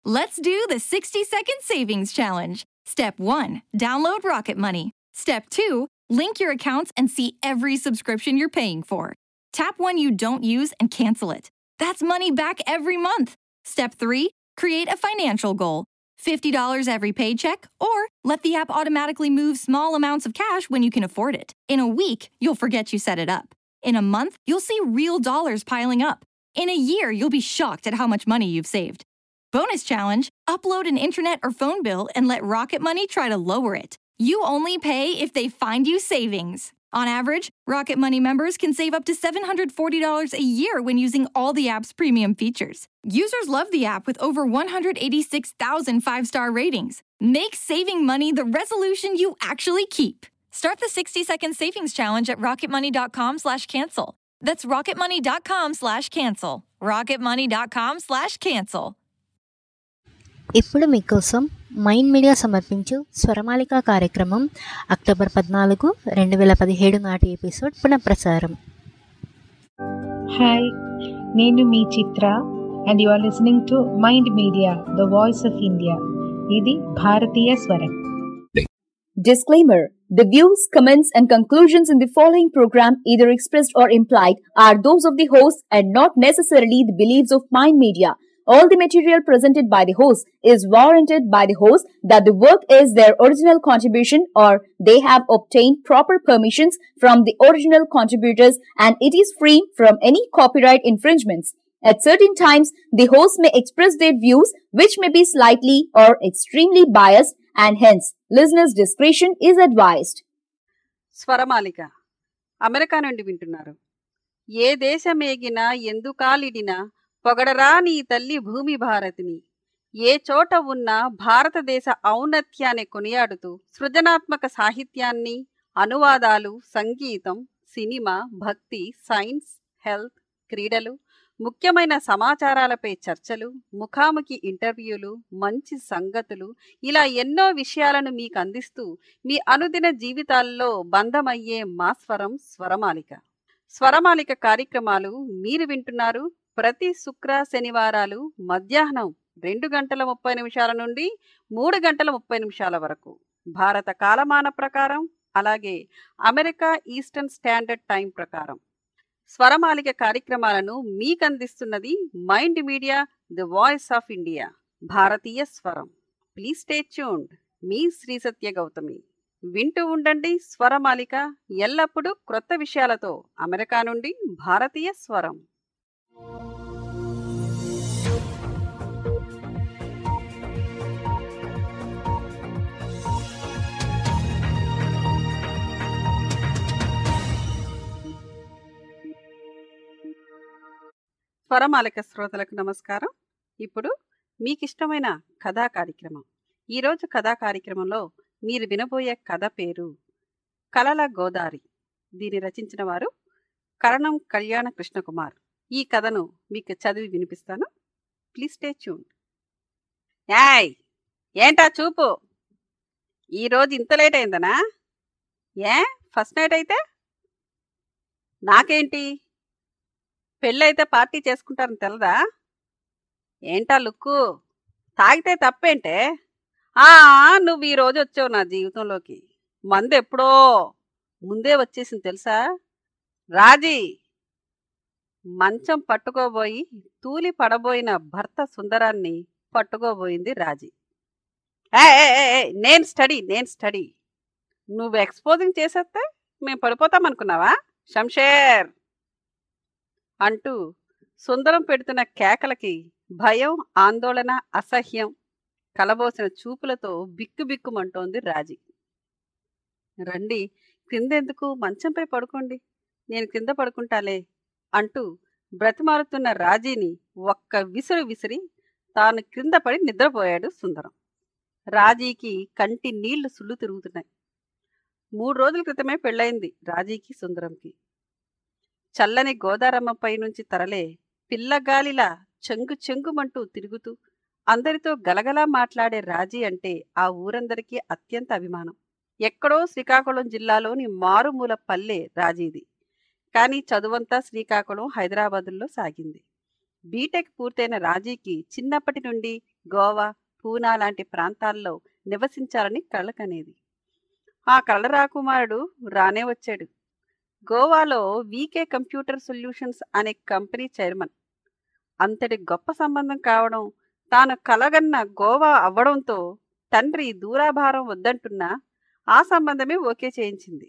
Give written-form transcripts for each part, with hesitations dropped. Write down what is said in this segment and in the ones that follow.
Let's do the 60-second savings challenge. Step 1, download Rocket Money. Step 2, link your accounts and see every subscription you're paying for. Tap one you don't use and cancel it. That's money back every month. Step 3, create a financial goal. $50 every paycheck, or let the app automatically move small amounts of cash when you can afford it. In a week, you'll forget you set it up. In a month, you'll see real dollars piling up. In a year, you'll be shocked at how much money you've saved. Bonus challenge, upload an internet or phone bill and let Rocket Money try to lower it. You only pay if they find you savings. On average, Rocket Money members can save up to $740 a year when using all the app's premium features. Users love the app with over 186,000 5-star ratings. Make saving money the resolution you actually keep. Start the 60-second savings challenge at rocketmoney.com/cancel. That's rocketmoney.com/cancel. rocketmoney.com/cancel. ఇప్పుడు మీకోసం mind media సమర్పించు స్వరమాలిక కార్యక్రమం October 14, 2017 నాటి episode పునఃప్రసారం. హాయ్, నేను మీ Chitra and you are listening to mind media the voice of India. ఇది భారతీయ స్వరం. Disclaimer: the views, comments, and conclusions in the following program, either expressed or implied, are those of the host and not necessarily the beliefs of Mind Media. All the material presented by the host is warranted by the host that the work is their original contribution or they have obtained proper permissions from the original contributors and it is free from any copyright infringements. At certain times, the host may express their views which may be slightly or extremely biased and hence listeners' discretion is advised. Swaramalika America నుండి వింటున్నారు. ఏ దేశమేగినా ఎందుకాలిడినా పొగడరా నీ తల్లి భూమి భారతిని. ఏ చోట ఉన్నా భారతదేశ ఔన్నత్యాన్ని కొనియాడుతూ సృజనాత్మక సాహిత్యాన్ని, అనువాదాలు, సంగీతం, సినిమా, భక్తి, సైన్స్, హెల్త్, క్రీడలు, ముఖ్యమైన సమాచారాలపై చర్చలు, ముఖాముఖి ఇంటర్వ్యూలు, మంచి సంగతులు, ఇలా ఎన్నో విషయాలను మీకు అందిస్తూ మీ అనుదిన జీవితాల్లో బంధమయ్యే మా స్వరం స్వరమాలిక. స్వరమాలిక కార్యక్రమాలు మీరు వింటున్నారు ప్రతి శుక్ర శనివారాలు మధ్యాహ్నం 2:30 నుండి 3:30 వరకు భారత కాలమాన ప్రకారం, అలాగే అమెరికా ఈస్టర్న్ స్టాండర్డ్ టైం ప్రకారం. స్వరమాలిక కార్యక్రమాలను మీకందిస్తున్నది mind media the voice of India, భారతీయ స్వరం. Please stay tuned. మీ శ్రీ సత్య గౌతమి. వింటూ ఉండండి స్వరమాలిక, ఎల్లప్పుడూ క్రొత్త విషయాలతో. అమెరికా నుండి భారతీయ స్వరం. స్వరమాలిక శ్రోతలకు నమస్కారం. ఇప్పుడు మీకు ఇష్టమైన కథా కార్యక్రమం. ఈరోజు కథా కార్యక్రమంలో మీరు వినబోయే కథ పేరు కలల గోదారి. దీన్ని రచించిన వారు కరణం కళ్యాణ కృష్ణకుమార్. ఈ కథను మీకు చదివి వినిపిస్తాను. Please stay tuned. యాయ్, ఏంటా చూపు? ఈరోజు ఇంత లేట్ అయిందనా? ఏ ఫస్ట్ నైట్ అయితే? నాకేంటి, పెళ్ళైతే పార్టీ చేసుకుంటారని తెలదా? ఏంటా లుక్కు? తాగితే తప్పేంటే? నువ్వు ఈరోజు వచ్చావు నా జీవితంలోకి. మందు ఎప్పుడో ముందే వచ్చేసింది తెలుసా? రాజీ మంచం పట్టుకోబోయి తూలి పడబోయిన భర్త సుందరాన్ని పట్టుకోబోయింది రాజీ. నేను స్టడీ. నువ్వు ఎక్స్పోజింగ్ చేసేస్తే మేము పడిపోతామనుకున్నావా శంషేర్ అంటూ సుందరం పెడుతున్న కేకలకి భయం, ఆందోళన, అసహ్యం కలబోసిన చూపులతో బిక్కుబిక్కుమంటోంది రాజీ. రండి, క్రిందెందుకు, మంచంపై పడుకోండి, నేను కింద పడుకుంటాలే అంటూ బ్రతిమారుతున్న రాజీని ఒక్క విసిరి విసిరి తాను క్రింద పడి నిద్రపోయాడు సుందరం. రాజీకి కంటి నీళ్లు సుళ్ళు తిరుగుతున్నాయి. 3 రోజుల క్రితమే పెళ్ళయింది రాజీకి సుందరంకి. చల్లని గోదారమ్మపై నుంచి తరలే పిల్లగాలిలా చెంగు చెంగుమంటూ తిరుగుతూ అందరితో గలగలా మాట్లాడే రాజీ అంటే ఆ ఊరందరికీ అత్యంత అభిమానం. ఎక్కడో శ్రీకాకుళం జిల్లాలోని మారుమూల పల్లె రాజీది. కానీ చదువంతా శ్రీకాకుళం, హైదరాబాదుల్లో సాగింది. బీటెక్ పూర్తయిన రాజీకి చిన్నప్పటి నుండి గోవా, పూనా లాంటి ప్రాంతాల్లో నివసించాలని కలకనేది. ఆ కలల రాకుమారుడు రానే వచ్చాడు. గోవాలో వీకే కంప్యూటర్ సొల్యూషన్స్ అనే కంపెనీ చైర్మన్. అంతటి గొప్ప సంబంధం కావడం, తాను కలగన్న గోవా అవ్వడంతో తండ్రి దూరాభారం వద్దంటున్నా ఆ సంబంధమే ఓకే చేయించింది.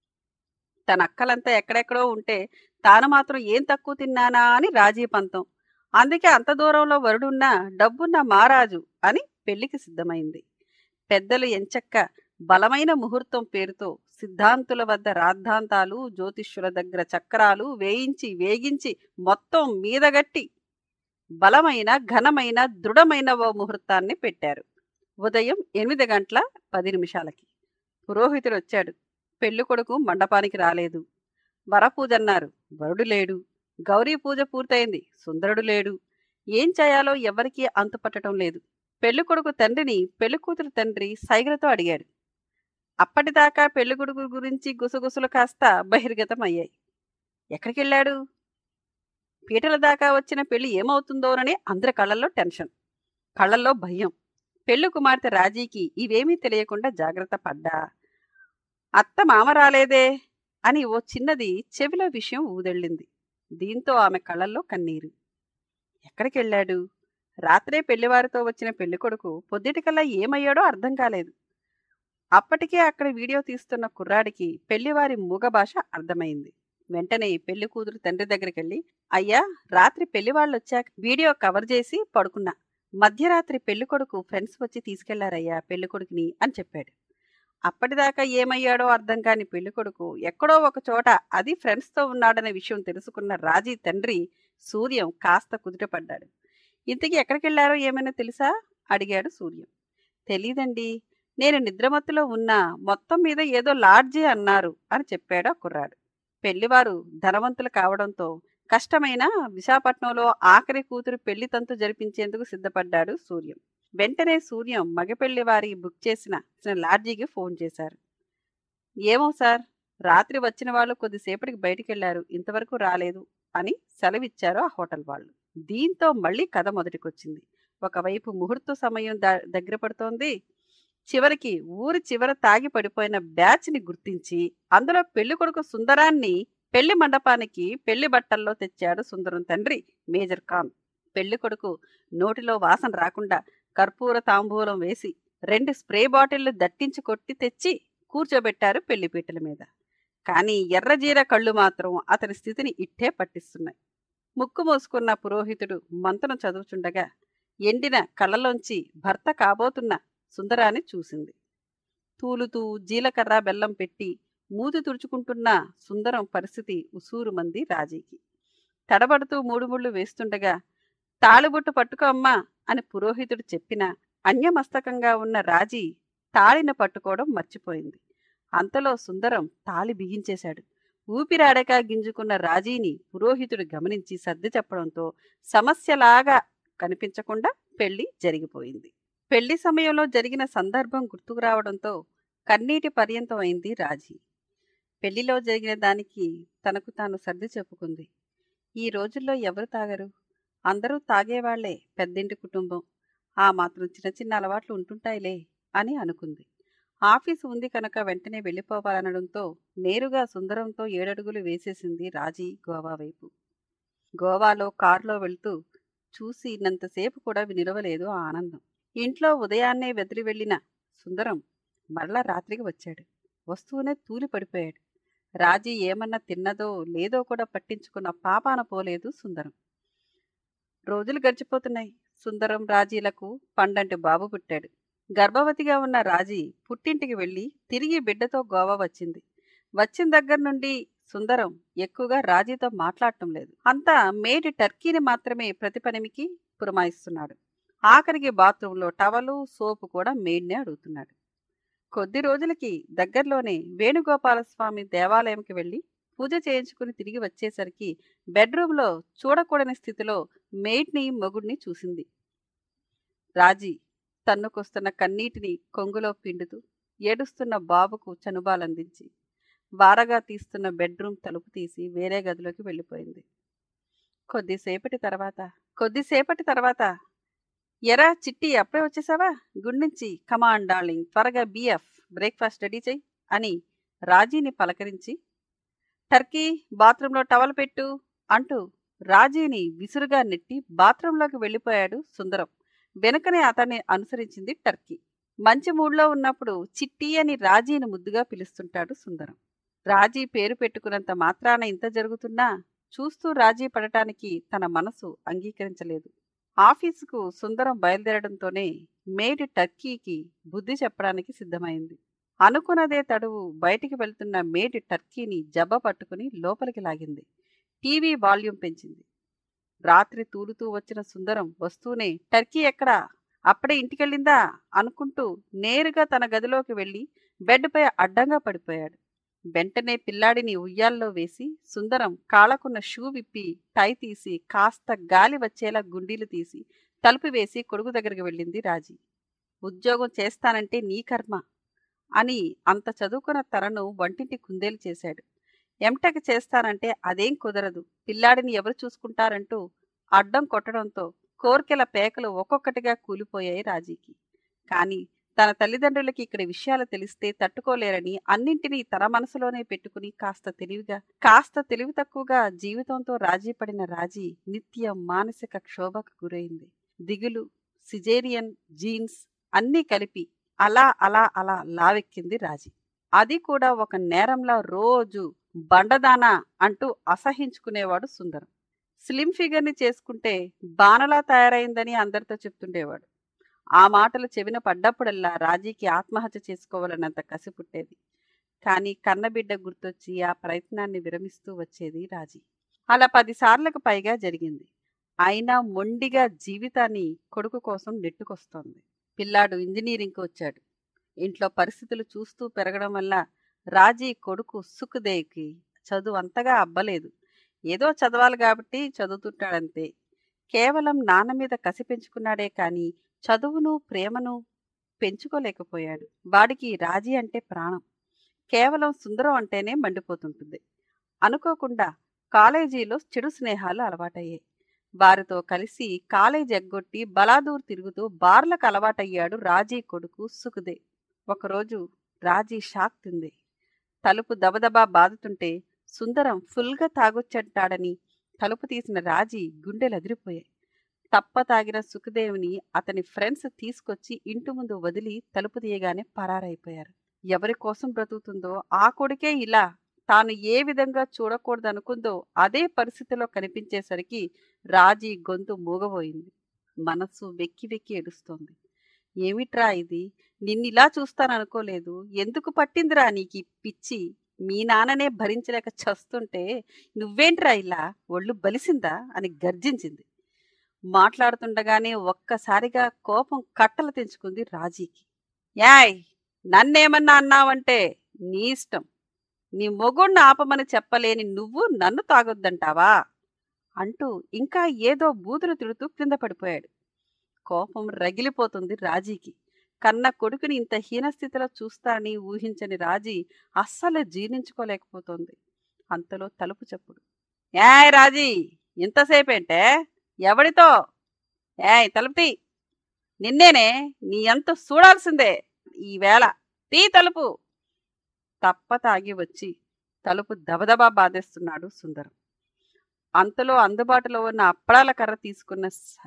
తన అక్కలంతా ఎక్కడెక్కడో ఉంటే తాను మాత్రం ఏం తక్కువ తిన్నానా అని రాజీ పంతం. అందుకే అంత దూరంలో వరుడున్నా డబ్బున్న మారాజు అని పెళ్లికి సిద్ధమైంది. పెద్దలు ఎంచక్క బలమైన ముహూర్తం పేరుతో సిద్ధాంతుల వద్ద రాద్ధాంతాలు, జ్యోతిష్యుల దగ్గర చక్రాలు వేయించి వేగించి మొత్తం మీదగట్టి బలమైన, ఘనమైన, దృఢమైన ఓ ముహూర్తాన్ని పెట్టారు. ఉదయం 8:10 పురోహితుడు వచ్చాడు. పెళ్లి కొడుకు మండపానికి రాలేదు. వరపూజన్నారు, వరుడు లేడు. గౌరీ పూజ పూర్తయింది, సుందరుడు లేడు. ఏం చేయాలో ఎవరికీ అంతుపట్టడం లేదు. పెళ్లి కొడుకు తండ్రిని పెళ్లి కూతురు తండ్రి సైగలతో అడిగాడు. అప్పటిదాకా పెళ్లి కొడుకు గురించి గుసగుసలు కాస్త బహిర్గతం అయ్యాయి. ఎక్కడికెళ్ళాడు? పీటల దాకా వచ్చిన పెళ్లి ఏమవుతుందోనని అందరి కళ్ళల్లో టెన్షన్, కళ్ళల్లో భయం. పెళ్లి కుమార్తె రాజీకి ఇవేమీ తెలియకుండా జాగ్రత్త పడ్డా. అత్త మామ రాలేదే అని ఓ చిన్నది చెవిలో విషయం ఊదెళ్ళింది. దీంతో ఆమె కళ్ళల్లో కన్నీరు. ఎక్కడికెళ్ళాడు? రాత్రే పెళ్లివారితో వచ్చిన పెళ్లికొడుకు పొద్దుటికల్లా ఏమయ్యాడో అర్థం కాలేదు. అప్పటికే అక్కడ వీడియో తీస్తున్న కుర్రాడికి పెళ్లివారి మూగ భాష అర్థమైంది. వెంటనే పెళ్లి కూతురు తండ్రి దగ్గరికెళ్ళి, అయ్యా, రాత్రి పెళ్లివాళ్ళొచ్చాక వీడియో కవర్ చేసి పడుకున్నా. మధ్యరాత్రి పెళ్లికొడుకు ఫ్రెండ్స్ వచ్చి తీసుకెళ్లారయ్యా పెళ్లికొడుకుని అని చెప్పాడు. అప్పటిదాకా ఏమయ్యాడో అర్థం కాని పెళ్లికొడుకు ఎక్కడో ఒక చోట అది ఫ్రెండ్స్తో ఉన్నాడనే విషయం తెలుసుకున్న రాజీ తండ్రి సూర్యం కాస్త కుదుటపడ్డాడు. ఇంతకీ ఎక్కడికెళ్లారో ఏమైనా తెలుసా అడిగాడు సూర్యం. తెలీదండి, నేను నిద్రమత్తులో ఉన్నా, మొత్తం మీద ఏదో లాడ్జీ అన్నారు అని చెప్పాడు ఆ కుర్రాడు. పెళ్లివారు ధనవంతులు కావడంతో కష్టమైన విశాఖపట్నంలో ఆఖరి కూతురు పెళ్లి తంతు జరిపించేందుకు సిద్ధపడ్డాడు సూర్యం. వెంటనే సూర్యం మగపెళ్లి వారి బుక్ చేసిన లాడ్జీకి ఫోన్ చేశారు. ఏమో సార్, రాత్రి వచ్చిన వాళ్ళు కొద్దిసేపటికి బయటికెళ్లారు, ఇంతవరకు రాలేదు అని సెలవిచ్చారు ఆ హోటల్ వాళ్ళు. దీంతో మళ్లీ కథ మొదటికొచ్చింది. ఒకవైపు ముహూర్త సమయం దగ్గర పడుతోంది. చివరికి ఊరి చివర తాగి పడిపోయిన బ్యాచ్ని గుర్తించి అందులో పెళ్లి కొడుకు సుందరాన్ని పెళ్లి మండపానికి పెళ్లి బట్టల్లో తెచ్చాడు సుందరం తండ్రి మేజర్ ఖాన్. పెళ్లి కొడుకు నోటిలో వాసన రాకుండా కర్పూర తాంబూలం వేసి 2 స్ప్రే బాటిళ్లు దట్టించి కొట్టి తెచ్చి కూర్చోబెట్టారు పెళ్లిపీటల మీద. కానీ ఎర్రజీర కళ్ళు మాత్రం అతని స్థితిని ఇట్టే పట్టిస్తున్నాయి. ముక్కు మూసుకున్న పురోహితుడు మంత్రం చదువుచుండగా ఎండిన కళ్ళలోంచి భర్త కాబోతున్న సుందరాన్ని చూసింది. తూలుతూ జీలకర్ర బెల్లం పెట్టి మూతి తుడుచుకుంటున్న సుందరం పరిస్థితి ఉసూరుమంది రాజీకి. తడబడుతూ 3 ముళ్ళు వేస్తుండగా తాళిబొట్టు పట్టుకో అమ్మా అని పురోహితుడు చెప్పినా అన్యమస్తకంగా ఉన్న రాజీ తాళిని పట్టుకోవడం మర్చిపోయింది. అంతలో సుందరం తాళి బిగించేశాడు. ఊపిరాడక గింజుకున్న రాజీని పురోహితుడు గమనించి సర్ది చెప్పడంతో సమస్యలాగా కనిపించకుండా పెళ్లి జరిగిపోయింది. పెళ్లి సమయంలో జరిగిన సందర్భం గుర్తుకు రావడంతో కన్నీటి పర్యంతం అయింది రాజీ. పెళ్లిలో జరిగిన దానికి తనకు తాను సర్ది చెప్పుకుంది. ఈ రోజుల్లో ఎవరు తాగరు? అందరూ తాగేవాళ్లే, పెద్దింటి కుటుంబం, ఆ మాత్రం చిన్న చిన్న అలవాట్లు ఉంటుంటాయిలే అని అనుకుంది. ఆఫీసు ఉంది కనుక వెంటనే వెళ్ళిపోవాలనడంతో నేరుగా సుందరంతో 7 అడుగులు వేసేసింది రాజీ గోవా వైపు. గోవాలో కారులో వెళ్తూ చూసినంతసేపు కూడా నిలవలేదు ఆ ఆనందం. ఇంట్లో ఉదయాన్నే వెదిరి వెళ్లిన సుందరం మరలా రాత్రికి వచ్చాడు. వస్తూనే తూలి పడిపోయాడు. రాజీ ఏమన్నా తిన్నదో లేదో కూడా పట్టించుకున్న పాపాన పోలేదు సుందరం. రోజులు గడిచిపోతున్నాయి. సుందరం రాజీలకు పండంటి బాబు పుట్టాడు. గర్భవతిగా ఉన్న రాజీ పుట్టింటికి వెళ్లి తిరిగి బిడ్డతో గోవా వచ్చింది. వచ్చిన దగ్గర నుండి సుందరం ఎక్కువగా రాజీతో మాట్లాడటం లేదు. అంతా మేడి టర్కీని మాత్రమే ప్రతి పనిమికి పురమాయిస్తున్నాడు. ఆఖరికి బాత్రూంలో టవలు, సోపు కూడా మేడ్నే అడుగుతున్నాడు. కొద్ది రోజులకి దగ్గరలోనే వేణుగోపాలస్వామి దేవాలయంకి వెళ్లి పూజ చేయించుకుని తిరిగి వచ్చేసరికి బెడ్రూంలో చూడకూడని స్థితిలో మెయిడ్ని మొగుడిని చూసింది. రాజీ తన్నుకొస్తున్న కన్నీటిని కొంగులో పిండుతూ ఏడుస్తున్న బాబుకు చనుబాలందించి వారగా తీస్తున్న బెడ్రూమ్ తలుపు తీసి వేరే గదిలోకి వెళ్ళిపోయింది. కొద్దిసేపటి తర్వాత ఎరా చిట్టి, అప్పుడే వచ్చేసావా? గుండించి కమాన్ డార్లింగ్, త్వరగా బిఎఫ్ బ్రేక్ఫాస్ట్ రెడీ చెయ్యి అని రాజీని పలకరించి, టర్కీ బాత్రూంలో టవల్ పెట్టు అంటూ రాజీని విసురుగా నెట్టి బాత్రూంలోకి వెళ్ళిపోయాడు సుందరం. వెనుకనే అతన్ని అనుసరించింది టర్కీ. మంచి మూడ్లో ఉన్నప్పుడు చిట్టి అని రాజీని ముద్దుగా పిలుస్తుంటాడు సుందరం. రాజీ పేరు పెట్టుకున్నంత మాత్రాన ఇంత జరుగుతున్నా చూస్తూ రాజీ పడటానికి తన మనసు అంగీకరించలేదు. ఆఫీసుకు సుందరం బయలుదేరడంతోనే మేడ్ టర్కీకి బుద్ధి చెప్పడానికి సిద్ధమైంది. అనుకున్నదే తడువు బయటికి వెళ్తున్న మేడ్ టర్కీని జబ్బ పట్టుకుని లోపలికి లాగింది. టీవీ వాల్యూమ్ పెంచింది. రాత్రి తూలుతూ వచ్చిన సుందరం వస్తూనే టర్కీ ఎక్కడా, అప్పుడే ఇంటికెళ్ళిందా అనుకుంటూ నేరుగా తన గదిలోకి వెళ్ళి బెడ్పై అడ్డంగా పడిపోయాడు. వెంటనే పిల్లాడిని ఉయ్యాల్లో వేసి సుందరం కాళ్ళకున్న షూ విప్పి టై తీసి కాస్త గాలి వచ్చేలా గుండీలు తీసి తలుపు వేసి కొడుకు దగ్గరికి వెళ్ళింది రాజీ. ఉద్యోగం చేస్తానంటే నీ కర్మ అని అంత చదువుకున్న తనను వంటింటి కుందేలు చేశాడు. ఎంటెక్ చేస్తానంటే అదేం కుదరదు, పిల్లాడిని ఎవరు చూసుకుంటారంటూ అడ్డం కొట్టడంతో కోర్కెల పేకలు ఒక్కొక్కటిగా కూలిపోయాయి రాజీకి. కాని తన తల్లిదండ్రులకి ఇక్కడ విషయాలు తెలిస్తే తట్టుకోలేరని అన్నింటినీ తన మనసులోనే పెట్టుకుని కాస్త తెలివి తక్కువగా జీవితంతో రాజీ పడిన రాజీ నిత్యం మానసిక క్షోభకు గురైంది. దిగులు, సిజేరియన్, జీన్స్ అన్నీ కలిపి అలా అలా అలా లావెక్కింది రాజీ. అది కూడా ఒక నేరంలా రోజు బండదానా అంటూ అసహించుకునేవాడు సుందరం. స్లిమ్ ఫిగర్ని చేసుకుంటే బాణలా తయారైందని అందరితో చెప్తుండేవాడు. ఆ మాటలు చెవిన పడ్డప్పుడల్లా రాజీకి ఆత్మహత్య చేసుకోవాలన్నంత కసి పుట్టేది. కానీ కన్నబిడ్డ గుర్తొచ్చి ఆ ప్రయత్నాన్ని విరమిస్తూ వచ్చేది రాజీ. అలా 10 సార్లకు పైగా జరిగింది. అయినా మొండిగా జీవితాన్ని కొడుకు కోసం నెట్టుకొస్తోంది. పిల్లాడు ఇంజనీరింగ్కి వచ్చాడు. ఇంట్లో పరిస్థితులు చూస్తూ పెరగడం వల్ల రాజీ కొడుకు సుఖ్దేవ్కి చదువు అంతగా అబ్బలేదు. ఏదో చదవాలి కాబట్టి చదువుతుంటాడంతే. కేవలం నాన్న మీద కసి పెంచుకున్నాడే కాని చదువును ప్రేమను పెంచుకోలేకపోయాడు. వాడికి రాజీ అంటే ప్రాణం. కేవలం సుందరం అంటేనే మండిపోతుంటుంది. అనుకోకుండా కాలేజీలో చెడు స్నేహాలు అలవాటయ్యాయి. వారితో కలిసి కాలేజీ ఎగ్గొట్టి బలాదూర్ తిరుగుతూ బార్లకు అలవాటయ్యాడు రాజీ కొడుకు సుఖ్దేవ్. ఒకరోజు రాజీ షాక్ తింది. తలుపు దబదబా బాదుతుంటే సుందరం ఫుల్గా తాగొచ్చంటాడని తలుపు తీసిన రాజీ గుండెలు అదిరిపోయాయి. తప్ప తాగిన సుఖదేవుని అతని ఫ్రెండ్స్ తీసుకొచ్చి ఇంటి ముందు వదిలి తలుపు తీయగానే పరారైపోయారు. ఎవరి కోసం బ్రతుకుతుందో ఆ కొడుకే ఇలా తాను ఏ విధంగా చూడకూడదనుకుందో అదే పరిస్థితిలో కనిపించేసరికి రాజీ గొంతు మూగబోయింది. మనస్సు వెక్కి వెక్కి ఏడుస్తోంది. ఏమిట్రా ఇది, నిన్నిలా చూస్తాననుకోలేదు. ఎందుకు పట్టిందిరా నీకి పిచ్చి? మీ నాన్ననే భరించలేక చస్తుంటే నువ్వేంట్రా ఇలా, ఒళ్ళు బలిసిందా అని గర్జించింది. మాట్లాడుతుండగానే ఒక్కసారిగా కోపం కట్టలు తెంచుకుంది రాజీకి. యాయ్, నన్నేమన్నా అన్నావంటే నీ ఇష్టం. నీ మొగుణ్ణి ఆపమని చెప్పలేని నువ్వు నన్ను తాగొద్దంటావా అంటూ ఇంకా ఏదో బూతులు తిడుతూ క్రింద పడిపోయాడు. కోపం రగిలిపోతుంది రాజీకి. కన్న కొడుకుని ఇంత హీనస్థితిలో చూస్తానని ఊహించని రాజీ అస్సలు జీర్ణించుకోలేకపోతోంది. అంతలో తలుపు చప్పుడు. ఏయ్ రాజీ, ఇంతసేపేంటే? ఎవడితో? ఏయ్ తలుపు తీ. నిన్నేనే, నీ ఎంత చూడాల్సిందే ఈవేళ. తీ తలుపు. తప్ప తాగి వచ్చి తలుపు దబదబా బాధేస్తున్నాడు సుందరం. అంతలో అందుబాటులో ఉన్న అప్పడాల కర్ర తీసుకున్న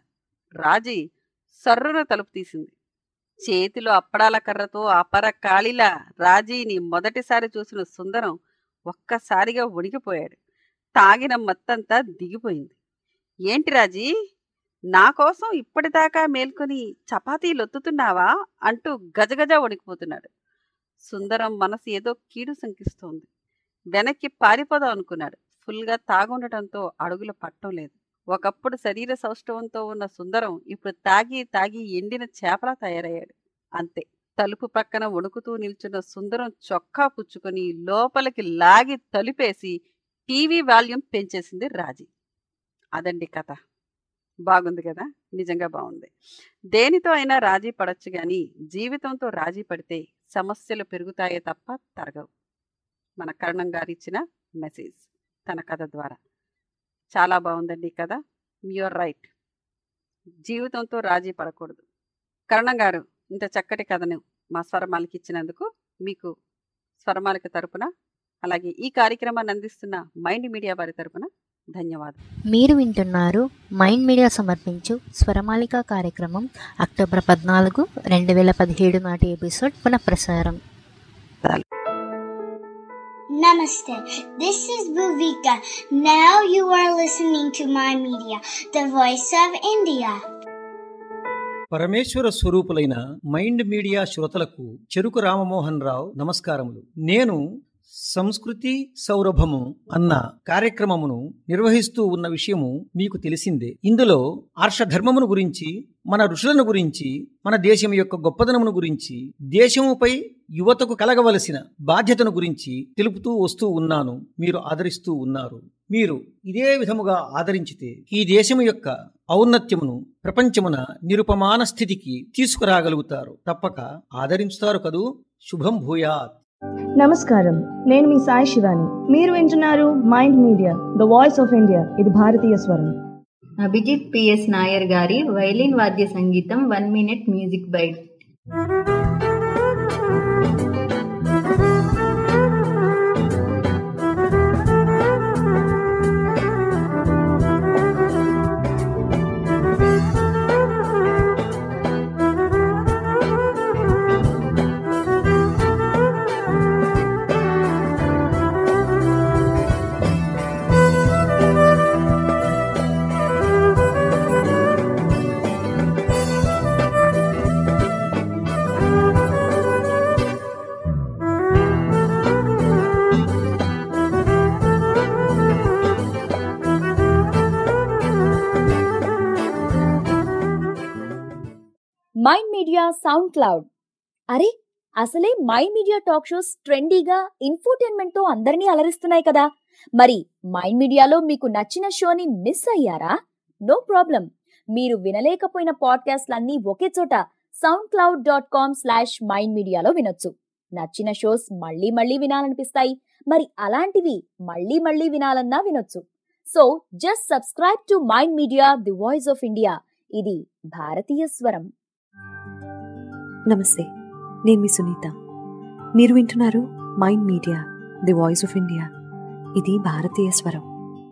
రాజీ సర్రున తలుపు తీసింది. చేతిలో అప్పడాల కర్రతో అపర కాళిలా రాజీని మొదటిసారి చూసిన సుందరం ఒక్కసారిగా ఉడికిపోయాడు. తాగిన మత్తంతా దిగిపోయింది. ఏంటి రాజీ, నా కోసం ఇప్పటిదాకా మేల్కొని చపాతీలొత్తుతున్నావా అంటూ గజగజ వణికిపోతున్నాడు. సుందరం మనసు ఏదో కీడు శంకిస్తోంది. వెనక్కి పారిపోదాం అనుకున్నాడు. ఫుల్గా తాగుండటంతో అడుగులు పట్టం లేదు. ఒకప్పుడు శరీర సౌష్ఠవంతో ఉన్న సుందరం ఇప్పుడు తాగి తాగి ఎండిన చేపలా తయారయ్యాడు. అంతే. తలుపు పక్కన వణుకుతూ నిల్చున్న సుందరం చొక్కా పుచ్చుకొని లోపలికి లాగి తలుపేసి టీవీ వాల్యూమ్ పెంచేసింది రాజీ. అదండి కథ. బాగుంది కదా? నిజంగా బాగుంది. దేనితో అయినా రాజీ పడొచ్చు కానీ జీవితంతో రాజీ పడితే సమస్యలు పెరుగుతాయే తప్ప తరగవు. మన కరణం గారు ఇచ్చిన మెసేజ్ తన కథ ద్వారా. చాలా బాగుందండి ఈ కథ. You are right. జీవితంతో రాజీ పడకూడదు. కరణం గారు, ఇంత చక్కటి కథను మా స్వరమాలిక ఇచ్చినందుకు మీకు స్వరమాలిక తరపున, అలాగే ఈ కార్యక్రమాన్ని అందిస్తున్న మైండ్ మీడియా వారి తరపున ధన్యవాదాలు. మీరు వింటున్నారు మైండ్ మీడియా సమర్పించు స్వరమాలిక కార్యక్రమం అక్టోబర్ 14, 2017 నాటి ఎపిసోడ్ పునఃప్రసారం. Namaste. This is Bhuvika. Now you are listening to my media, the voice of India. పరమేశ్వర స్వరూపులైన మైండ్ మీడియా శ్రోతలకు చెరుకు రామమోహన్ రావు నమస్కారములు. నేను సంస్కృతి సౌరభము అన్న కార్యక్రమమును నిర్వహిస్తూ ఉన్న విషయము మీకు తెలిసిందే. ఇందులో ఆర్షధర్మమును గురించి, మన ఋషులను గురించి, మన దేశం యొక్క గొప్పదనమును గురించి, దేశముపై యువతకు కలగవలసిన బాధ్యతను గురించి తెలుపుతూ వస్తూ ఉన్నాను. మీరు ఆదరిస్తూ ఉన్నారు. మీరు ఇదే విధముగా ఆదరించితే ఈ దేశము యొక్క ఔన్నత్యమును ప్రపంచమున నిరుపమాన స్థితికి తీసుకురాగలుగుతారు. తప్పక ఆదరించుతారు కదూ. శుభం భూయాత్. నమస్కారం, నేను మీ సాయి శివాని. మీరు వింటున్నారు mind media, the voice of India. ఇది భారతీయ స్వరం. అభిజిత్ పిఎస్ నాయర్ గారి వైలిన్ వాద్య సంగీతం 1 minute music bite. Mind media sound cloud. అరే, అసలే మైండ్ మీడియా టాక్ షోస్ ట్రెండీగా ఇన్ఫోటైన్మెంట్ తో అందరినీ అలరిస్తున్నాయి కదా. మరి మైండ్ మీడియాలో మీకు నచ్చిన షోని మిస్ అయ్యారా? No problem. మీరు వినలేకపోయిన పాడ్కాస్ట్లన్నీ ఒకే చోట soundcloud.com/mindmedia వినొచ్చు. నచ్చిన షోస్ మళ్ళీ మళ్ళీ వినాలనిపిస్తాయి. మరి అలాంటివి మళ్ళీ మళ్ళీ వినాలన్నా వినొచ్చు. So just subscribe to mind media, the voice of India. ఇది భారతీయ స్వరం. నమస్తే, నేను మీ సునీత. మీరు వింటున్నారు mind media, the voice of India. ఇది భారతీయ స్వరం.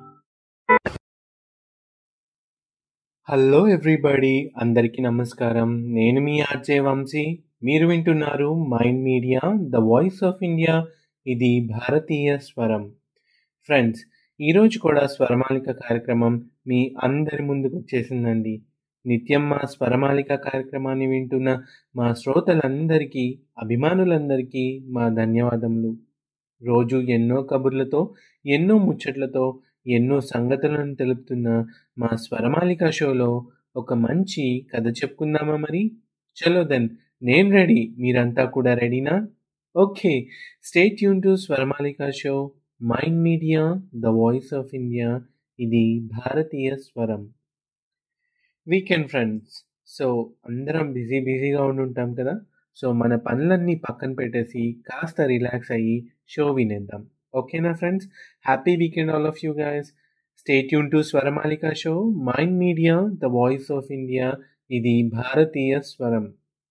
హలో ఎవ్రీబడి, అందరికీ నమస్కారం. నేను మీ ఆర్జే వంశీ. మీరు వింటున్నారు mind media, the voice of India. ఇది భారతీయ స్వరం. ఫ్రెండ్స్, ఈరోజు కూడా స్వరమాలిక కార్యక్రమం మీ అందరి ముందుకు వచ్చేసిందండి. నిత్యం మా స్వరమాలిక కార్యక్రమాన్ని వింటున్న మా శ్రోతలందరికీ, అభిమానులందరికీ మా ధన్యవాదములు. రోజు ఎన్నో కబుర్లతో, ఎన్నో ముచ్చట్లతో, ఎన్నో సంగతులను తెలుపుతున్న మా స్వరమాలిక షోలో ఒక మంచి కథ చెప్పుకుందామా మరి? చలో దెన్, నేను రెడీ. మీరంతా కూడా రెడీనా? Okay, stay tune to Swaramalika show, mind media, the voice of India. ఇది భారతీయ స్వరం. వీకెండ్ ఫ్రెండ్స్, సో అందరం బిజీగా ఉండుంటాం కదా. సో మన పనులన్నీ పక్కన పెట్టేసి కాస్త రిలాక్స్ అయ్యి షో వినేద్దాం. ఓకేనా friends? Happy weekend all of you guys. Stay tune to Swaramalika show, mind media, the voice of India. ఇది భారతీయ స్వరం.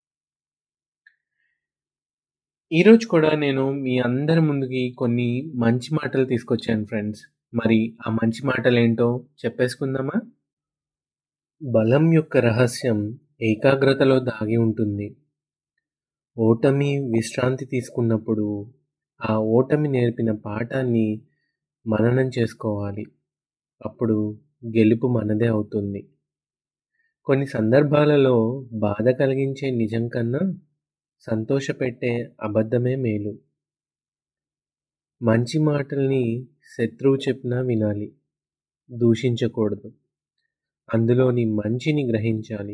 ఈరోజు కూడా నేను మీ అందరి ముందుకి కొన్ని మంచి మాటలు తీసుకొచ్చాను ఫ్రెండ్స్. మరి ఆ మంచి మాటలు ఏంటో చెప్పేసుకుందామా? బలం యొక్క రహస్యం ఏకాగ్రతలో దాగి ఉంటుంది. ఓటమి విశ్రాంతి తీసుకున్నప్పుడు ఆ ఓటమి నేర్పిన పాఠాన్ని మననం చేసుకోవాలి. అప్పుడు గెలుపు మనదే అవుతుంది. కొన్ని సందర్భాలలో బాధ కలిగించే నిజం కన్నా సంతోషపెట్టే అబద్ధమే మేలు. మంచి మాటల్ని శత్రువు చెప్పినా వినాలి, దూషించకూడదు. అందులోని మంచిని గ్రహించాలి.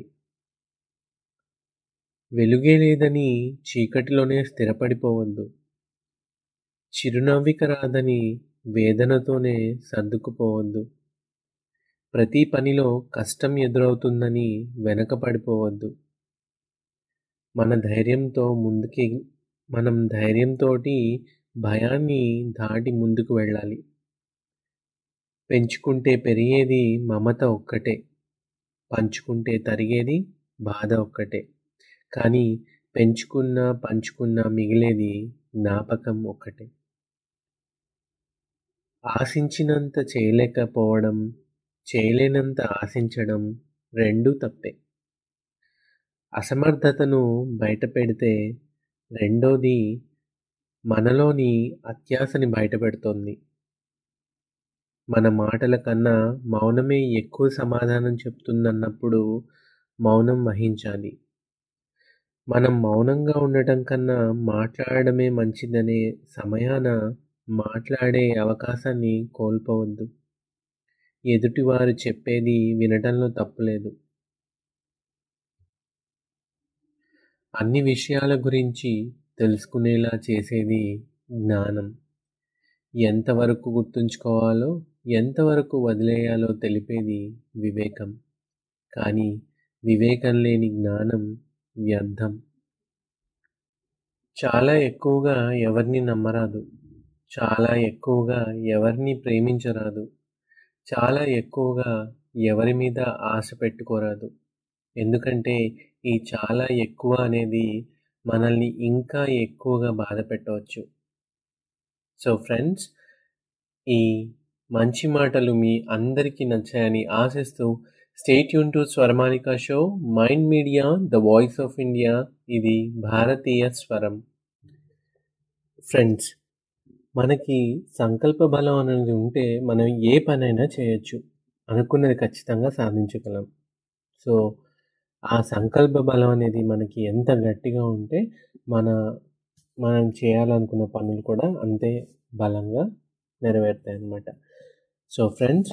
వెలుగే లేదని చీకటిలోనే స్థిరపడిపోవద్దు. చిరునవ్విక రాదని వేదనతోనే సర్దుకుపోవద్దు. ప్రతి పనిలో కష్టం ఎదురవుతుందని వెనకపడిపోవద్దు. మనం ధైర్యంతోటి భయాన్ని దాటి ముందుకు వెళ్ళాలి. పెంచుకుంటే పెరిగేది మమత ఒక్కటే. పంచుకుంటే తరిగేది బాధ ఒక్కటే, కానీ పంచుకున్నా మిగిలేది జ్ఞాపకం ఒక్కటే. ఆశించినంత చేయలేకపోవడం, చేయలేనంత ఆశించడం రెండూ తప్పే. అసమర్థతను బయటపెడితే రెండోది మనలోని అత్యాశని బయటపెడుతోంది. మన మాటల కన్నా మౌనమే ఎక్కువ సమాధానం చెప్తుందన్నప్పుడు మౌనం వహించాలి. మనం మౌనంగా ఉండటం కన్నా మాట్లాడడమే మంచిదనే సమయాన మాట్లాడే అవకాశాన్ని కోల్పోవద్దు. ఎదుటివారు చెప్పేది వినటంలో తప్పులేదు. అన్ని విషయాల గురించి తెలుసుకునేలా చేసేది జ్ఞానం. ఎంతవరకు గుర్తుంచుకోవాలో, ఎంతవరకు వదిలేయాలో తెలిపేది వివేకం. కానీ వివేకం లేని జ్ఞానం వ్యర్థం. చాలా ఎక్కువగా ఎవరిని నమ్మరాదు, చాలా ఎక్కువగా ఎవరిని ప్రేమించరాదు, చాలా ఎక్కువగా ఎవరి మీద ఆశ పెట్టుకోరాదు. ఎందుకంటే ఈ చాలా ఎక్కువ అనేది మనల్ని ఇంకా ఎక్కువగా బాధ పెట్టవచ్చు. సో ఫ్రెండ్స్, ఈ మంచి మాటలు మీ అందరికీ నచ్చాయని ఆశిస్తూ stay tune to Swaramalika show, mind media the voice of India, ఇది భారతీయ స్వరం. ఫ్రెండ్స్, మనకి సంకల్ప బలం అనేది ఉంటే మనం ఏ పనైనా చేయొచ్చు, అనుకున్నది ఖచ్చితంగా సాధించగలం. సో ఆ సంకల్ప బలం అనేది మనకి ఎంత గట్టిగా ఉంటే మనం చేయాలనుకున్న పనులు కూడా అంతే బలంగా నెరవేరుతాయి అన్నమాట. సో ఫ్రెండ్స్,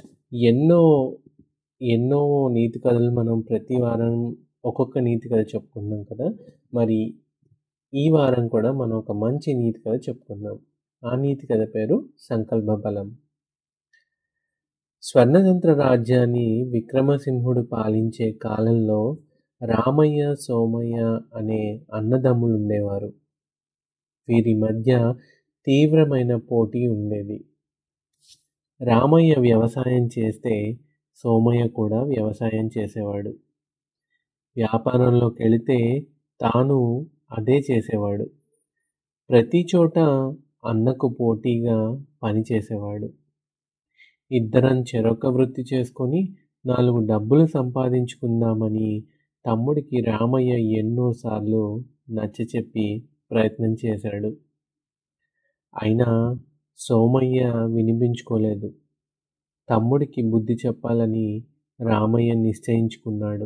ఎన్నో నీతి కథలు మనం ప్రతి వారం ఒక్కొక్క నీతి కథ చెప్పుకున్నాం కదా. మరి ఈ వారం కూడా మనం ఒక మంచి నీతి కథ చెప్పుకుందాం. ఆ నీతి కథ పేరు సంకల్ప బలం. స్వర్ణతంత్ర రాజ్యాన్ని విక్రమసింహుడు పాలించే కాలంలో రామయ్య, సోమయ్య అనే అన్నదమ్ములు ఉండేవారు. వీరి మధ్య తీవ్రమైన పోటీ ఉండేది. రామయ్య వ్యవసాయం చేస్తే సోమయ్య కూడా వ్యవసాయం చేసేవాడు. వ్యాపారంలోకి వెళితే తాను అదే చేసేవాడు. ప్రతి చోట అన్నకు పోటీగా పనిచేసేవాడు. ఇద్దరం చెరొక వృత్తి చేసుకొని 4 డబ్బులు సంపాదించుకుందామని తమ్ముడికి రామయ్య ఎన్నోసార్లు నచ్చచెప్పి ప్రయత్నం చేశాడు. అయినా సోమయ్య వినిపించుకోలేదు. తమ్ముడికి బుద్ధి చెప్పాలని రామయ్య నిశ్చయించుకున్నాడు.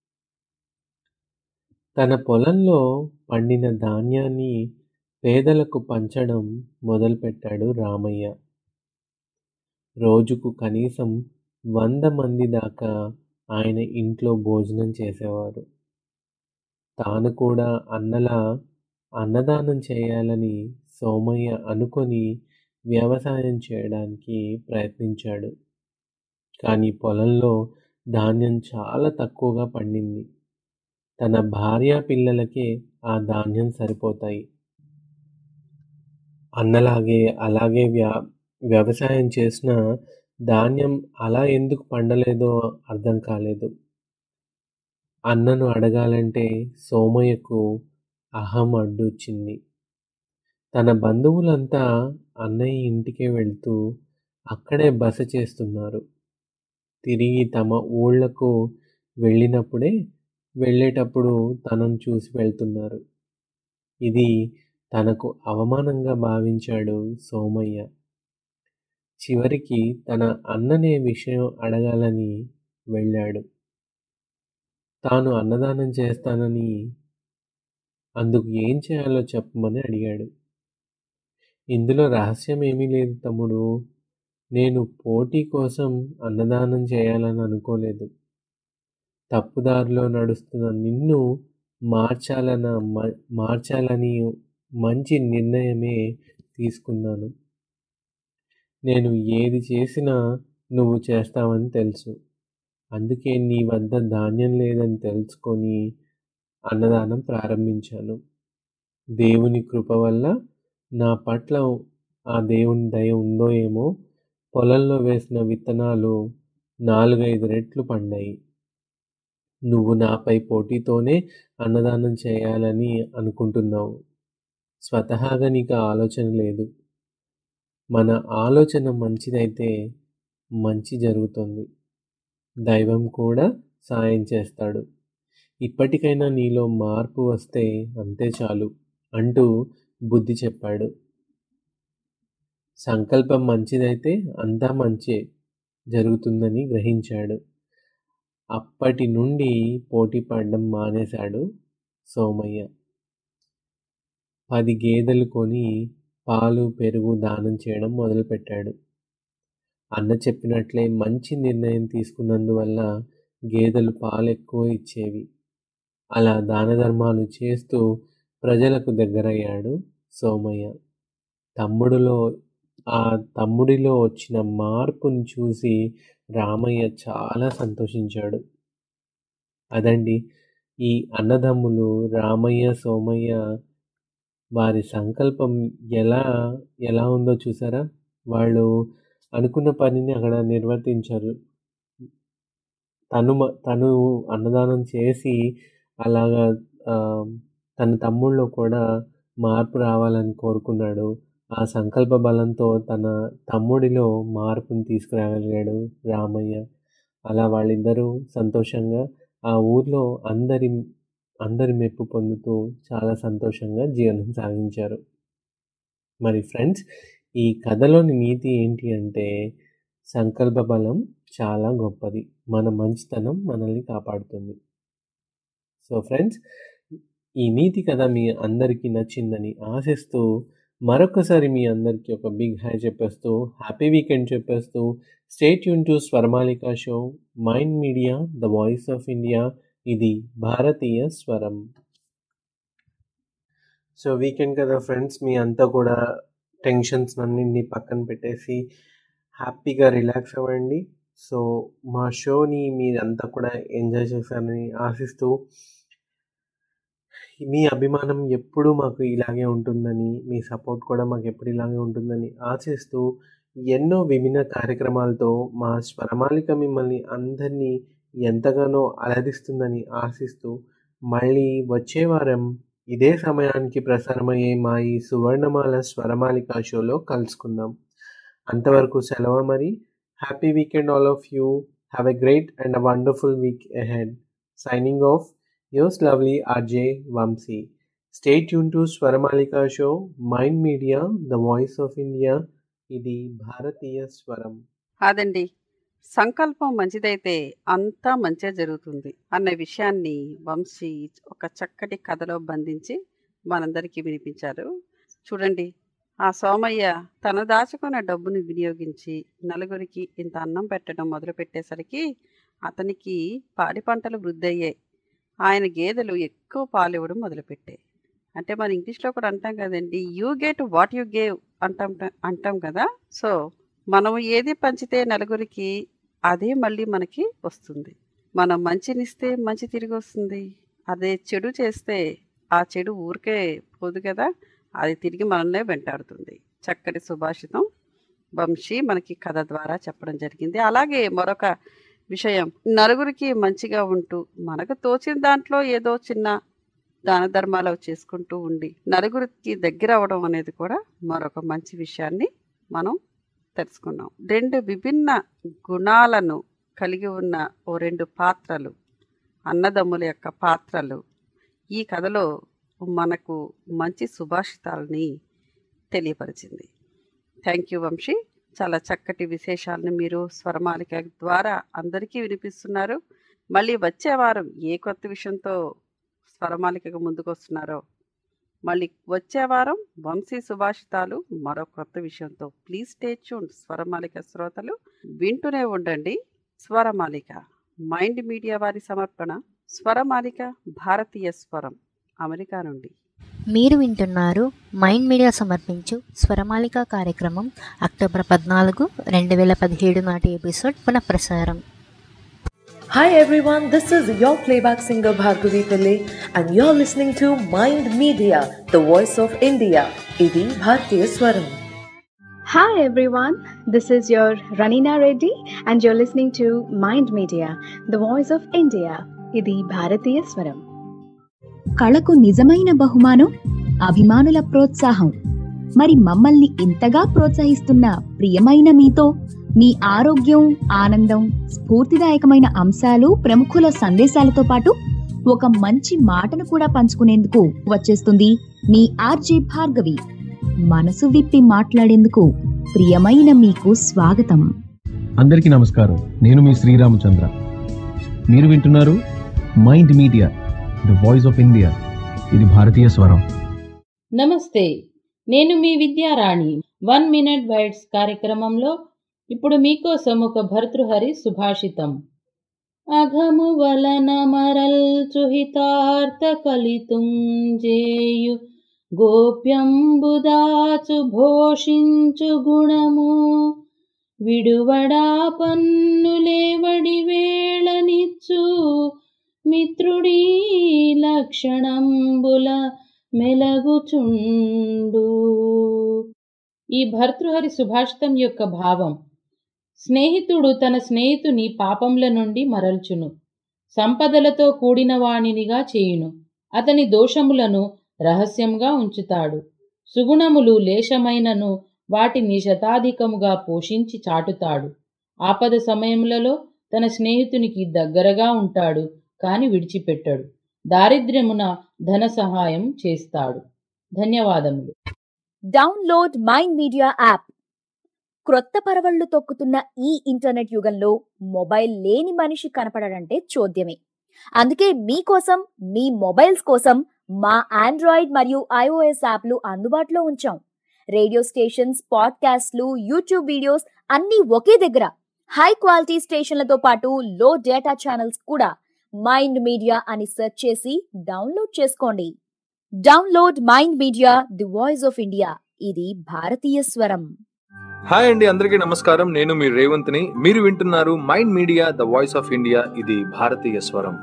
తన పొలంలో పండిన ధాన్యాన్ని పేదలకు పంచడం మొదలుపెట్టాడు రామయ్య. రోజుకు కనీసం 100 మంది దాకా ఆయన ఇంట్లో భోజనం చేసేవారు. తాను కూడా అన్నలా అన్నదానం చేయాలని సోమయ్య అనుకొని వ్యవసాయం చేయడానికి ప్రయత్నించాడు. కానీ పొలంలో ధాన్యం చాలా తక్కువగా పండింది. తన భార్య పిల్లలకే ఆ ధాన్యం సరిపోతాయి. అన్నలాగే అలాగే వ్యవసాయం చేసిన ధాన్యం అలా ఎందుకు పండలేదో అర్థం కాలేదు. అన్నను అడగాలంటే సోమయ్యకు అహం అడ్డొచ్చింది. తన బంధువులంతా అన్నయ్య ఇంటికే వెళ్తూ అక్కడే బస చేస్తున్నారు. తిరిగి తమ ఊళ్ళకు వెళ్ళేటప్పుడు తనను చూసి వెళ్తున్నారు. ఇది తనకు అవమానంగా భావించాడు సోమయ్య. చివరికి తన అన్ననే విషయం అడగాలని వెళ్ళాడు. తాను అన్నదానం చేస్తానని, అందుకు ఏం చేయాలో చెప్పమని అడిగాడు. ఇందులో రహస్యం ఏమీ లేదు తమ్ముడు. నేను పోటీ కోసం అన్నదానం చేయాలని అనుకోలేదు. తప్పుదారిలో నడుస్తున్న నిన్ను మార్చాలని మంచి నిర్ణయమే తీసుకున్నాను. నేను ఏది చేసినా నువ్వు చేస్తావని తెలుసు. అందుకే నీ వద్ద ధాన్యం లేదని తెలుసుకొని అన్నదానం ప్రారంభించాను. దేవుని కృప వల్ల నా పట్ల ఆ దేవుని దయ ఉందో ఏమో, పొలంలో వేసిన విత్తనాలు 4-5 రెట్లు పండాయి. నువ్వు నాపై పోటీతోనే అన్నదానం చేయాలని అనుకుంటున్నావు. స్వతహాగా నీకు ఆలోచన లేదు. మన ఆలోచన మంచిదైతే మంచి జరుగుతుంది. దైవం కూడా సాయం చేస్తాడు. ఇప్పటికైనా నీలో మార్పు వస్తే అంతే చాలు అంటూ బుద్ధి చెప్పాడు. సంకల్పం మంచిదైతే అంతా మంచే జరుగుతుందని గ్రహించాడు. అప్పటి నుండి పోటీ పడడం మానేశాడు సోమయ్య. 10 గేదెలు కొని పాలు పెరుగు దానం చేయడం మొదలుపెట్టాడు. అన్న చెప్పినట్లే మంచి నిర్ణయం తీసుకున్నందువల్ల గేదెలు పాలు ఎక్కువ ఇచ్చేవి. అలా దాన ధర్మాలు చేస్తూ ప్రజలకు దగ్గరయ్యాడు సోమయ్య. తమ్ముడిలో వచ్చిన మార్పుని చూసి రామయ్య చాలా సంతోషించాడు. అదండి ఈ అన్నదమ్ములు రామయ్య సోమయ్య వారి సంకల్పం ఎలా ఉందో చూసారా? వాళ్ళు అనుకున్న పనిని అక్కడ నిర్వర్తించారు. తను అన్నదానం చేసి అలాగా తన తమ్ముళ్ళలో కూడా మార్పు రావాలని కోరుకున్నాడు. ఆ సంకల్ప బలంతో తన తమ్ముడిలో మార్పుని తీసుకురాగలిగాడు రామయ్య. అలా వాళ్ళిద్దరూ సంతోషంగా ఆ ఊర్లో అందరి మెప్పు పొందుతూ చాలా సంతోషంగా జీవనం సాగించారు. మరి ఫ్రెండ్స్, ఈ కథలోని నీతి ఏంటి అంటే సంకల్ప బలం చాలా గొప్పది. మన మంచితనం మనల్ని కాపాడుతుంది. సో ఫ్రెండ్స్, ఈ నీతి కథ మీ అందరికీ నచ్చిందని ఆశిస్తూ మరొకసారి మీ అందరికీ ఒక బిగ్ హాయ్ చెప్పేస్తూ హ్యాపీ వీకెండ్ చెప్పేస్తూ stay tune to Swaramalika show, mind media, the voice of India. ఇది భారతీయ స్వరం. సో వీకెండ్ కదా ఫ్రెండ్స్, మీ అంతా కూడా టెన్షన్స్ అన్నింటినీ పక్కన పెట్టేసి హ్యాపీగా రిలాక్స్ అవ్వండి. సో మా షోని మీరంతా కూడా ఎంజాయ్ చేశారని ఆశిస్తూ, మీ అభిమానం ఎప్పుడూ మాకు ఇలాగే ఉంటుందని, మీ సపోర్ట్ కూడా మాకు ఎప్పుడు ఇలాగే ఉంటుందని ఆశిస్తూ, ఎన్నో విభిన్న కార్యక్రమాలతో మా స్వరమాలిక మిమ్మల్ని అందరినీ ఎంతగానో అలరిస్తుందని ఆశిస్తూ, మళ్ళీ వచ్చే వారం ఇదే సమయానికి ప్రసారమయ్యే మా ఈ సువర్ణమాల స్వరమాలిక షోలో కలుసుకుందాం. అంతవరకు సెలవు మరి. Happy weekend all of you. Have a great and a wonderful week ahead. Signing off, yours lovely RJ Vamsi. Stay tuned to Swaramalika Show, Mind Media, the voice of India. ఇది భారతీయ స్వరం. అదండి, సంకల్పం మంచిదైతే అంతా మంచిగా జరుగుతుంది అన్న విషయాన్ని వంశీ ఒక చక్కటి కథలో బంధించి మనందరికీ వినిపించారు. చూడండి, ఆ సోమయ్య తన దాచుకున్న డబ్బుని వినియోగించి నలుగురికి ఇంత అన్నం పెట్టడం మొదలుపెట్టేసరికి అతనికి పాడి పంటలు వృద్ధి అయ్యాయి. ఆయన గేదెలు ఎక్కువ పాలు ఇవ్వడం మొదలుపెట్టాయి. అంటే మన ఇంగ్లీష్లో కూడా అంటాం కదండి, you get what you gave అంటాం కదా. సో మనం ఏది పంచితే నలుగురికి అదే మళ్ళీ మనకి వస్తుంది. మనం మంచినిస్తే మంచి తిరిగి వస్తుంది. అదే చెడు చేస్తే ఆ చెడు ఊరికే పోదు కదా, అది తిరిగి మనల్నే వెంటాడుతుంది. చక్కటి సుభాషితం వంశీ మనకి కథ ద్వారా చెప్పడం జరిగింది. అలాగే మరొక విషయం, నలుగురికి మంచిగా ఉంటూ మనకు తోచిన దాంట్లో ఏదో చిన్న దాన ధర్మాలు చేసుకుంటూ ఉండి నలుగురికి దగ్గర అవడం అనేది కూడా మరొక మంచి విషయాన్ని మనం తెలుసుకున్నాం. 2 విభిన్న గుణాలను కలిగి ఉన్న ఓ 2 పాత్రలు, అన్నదమ్ముల యొక్క పాత్రలు ఈ కథలో మనకు మంచి సుభాషితాలని తెలియపరిచింది. Thank you Vamshi. చాలా చక్కటి విశేషాలను మీరు స్వరమాలిక ద్వారా అందరికీ వినిపిస్తున్నారు. మళ్ళీ వచ్చే వారం ఏ కొత్త విషయంతో స్వరమాలికకు ముందుకు వస్తున్నారో, మళ్ళీ వచ్చే వారం వంశీ సుభాషితాలు మరో కొత్త విషయంతో. ప్లీజ్ స్టే ట్యూన్డ్ స్వరమాలిక శ్రోతలు, వింటూనే ఉండండి స్వరమాలిక. మైండ్ మీడియా వారి సమర్పణ. స్వరమాలిక భారతీయ స్వరం, అమెరికా నుండి. మీరు వింటున్నారు మైండ్ మీడియా సమర్పించు స్వరమాలిక కార్యక్రమం అక్టోబర్ 14, 2017 నాటి ఎపిసోడ్ పునఃప్రసారం. Hi everyone, this is your playback singer Bhargavi Pillai and you're listening to Mind Media, the voice of India. Idi Bharatiya Swaram. Hi everyone, this is your Ranina Reddy and you're listening to Mind Media, the voice of India. ఇది భారతీయ స్వరం. కళకు నిజమైన బహుమానం అభిమానుల ప్రోత్సాహం. మరి మమ్మల్ని ఇంతగా ప్రోత్సహిస్తున్న ప్రియమైన మీతో మీ ఆరోగ్యం, ఆనందం, స్ఫూర్తిదాయకమైన అంశాలు, ప్రముఖుల సందేశాలతో పాటు ఒక మంచి మాటను కూడా పంచుకునేందుకు వచ్చేస్తుంది మీ ఆర్జే భార్గవి. మనసు విప్పి మాట్లాడేందుకు ప్రియమైన మీకు స్వాగతం. అందరికీ నమస్కారం. నేను మీ శ్రీరామచంద్ర. మీరు వింటున్నారు mind media, the voice of India. ఇది భారతీయ స్వరం. నమస్తే, నేను మీ విద్యారాణి. 1 మినిట్ బైట్స్ కార్యక్రమంలో ఇప్పుడు మీకోసం ఒక భర్తృహరి సుభాషితం. అఘము వలన మరల్చుహితార్థ కలితుంజేయు గోప్యంబుదాచు భోషించు గుణము విడువడా పన్నులేవడి వేళనిచ్చు మిత్రుడీ లక్షణంబుల మెలగుచుండు. ఈ భర్తృహరి సుభాషితం యొక్క భావం: స్నేహితుడు తన స్నేహితుని పాపంల నుండి మరల్చును, సంపదలతో కూడిన వాణినిగా చేయును, అతని దోషములను రహస్యంగా ఉంచుతాడు, సుగుణములు లేశమైనను వాటిని శతాధికముగా పోషించి చాటుతాడు, ఆపద సమయములలో తన స్నేహితునికి దగ్గరగా ఉంటాడు కాని విడిచిపెట్టడు, దారిద్ర్యమున ధన సహాయం చేస్తాడు. ధన్యవాదములు. Download mind media app. క్రొత్త పరవళ్లు తొక్కుతున్న ఈ ఇంటర్నెట్ యుగంలో మొబైల్ లేని మనిషి కనపడడంటే చోద్యమే. అందుకే మీకోసం, మీ మొబైల్స్ కోసం మా ఆండ్రాయిడ్ మరియు iOS యాప్లు అందుబాటులో ఉంచాం. రేడియో స్టేషన్స్, పాడ్కాస్ట్లు, యూట్యూబ్ వీడియోస్ అన్నీ ఒకే దగ్గర. హై క్వాలిటీ స్టేషన్లతో పాటు లో డేటా ఛానల్స్ కూడా. మైండ్ మీడియా అని సెర్చ్ చేసి డౌన్లోడ్ చేసుకోండి. Download mind media, the voice of India. ఇది భారతీయ స్వరం. హాయ్ అండి, అందరికీ నమస్కారం. నేను మీ రేవంత్ని. మీరు వింటున్నారు mind media, the voice of India. ఇది భారతీయ స్వరం.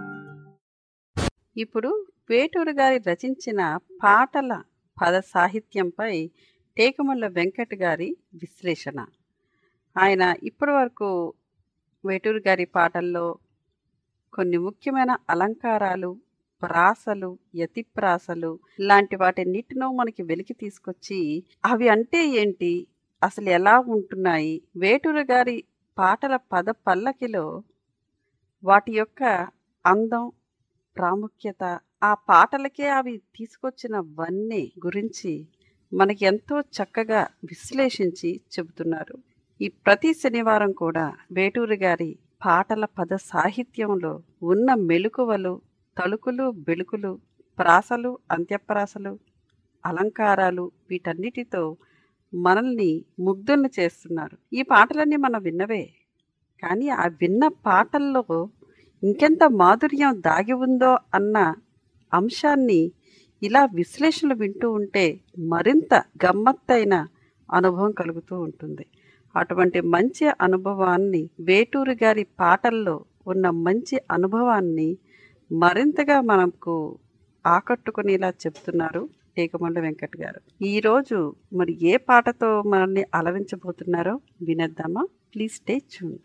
ఇప్పుడు వేటూరు గారి రచించిన పాటల పద సాహిత్యంపై టేకుమల్ల వెంకట్ గారి విశ్లేషణ. ఆయన ఇప్పటి వరకు వేటూరు గారి పాటల్లో కొన్ని ముఖ్యమైన అలంకారాలు, ప్రాసలు, యతిప్రాసలు లాంటి వాటిన్నిటినో మనకి వెలికి తీసుకొచ్చి అవి అంటే ఏంటి, అసలు ఎలా ఉంటున్నాయి, వేటూరు గారి పాటల పద పల్లకిలో వాటి యొక్క అందం, ప్రాముఖ్యత, ఆ పాటలకే అవి తీసుకొచ్చిన వన్నె గురించి మనకి ఎంతో చక్కగా విశ్లేషించి చెబుతున్నారు. ఈ ప్రతి శనివారం కూడా వేటూరు గారి పాటల పద సాహిత్యంలో ఉన్న మెలకువలు, తళుకులు, బెళుకులు, ప్రాసలు, అంత్యప్రాసలు, అలంకారాలు, వీటన్నిటితో మనల్ని ముగ్ధుల్ని చేస్తున్నారు. ఈ పాటలన్నీ మనం విన్నవే, కానీ ఆ విన్న పాటల్లో ఇంకెంత మాధుర్యం దాగి ఉందో అన్న అంశాన్ని ఇలా విశ్లేషణలు వింటూ ఉంటే మరింత గమ్మత్తైన అనుభవం కలుగుతూ ఉంటుంది. అటువంటి మంచి అనుభవాన్ని, వేటూరు గారి పాటల్లో ఉన్న మంచి అనుభవాన్ని మరింతగా మనకు ఆకట్టుకునేలా చెప్తున్నారు టేకుమల్ల వెంకట్ గారు. ఈరోజు మరి ఏ పాటతో మనల్ని అలరించబోతున్నారో వినేద్దామా? Please stay tuned.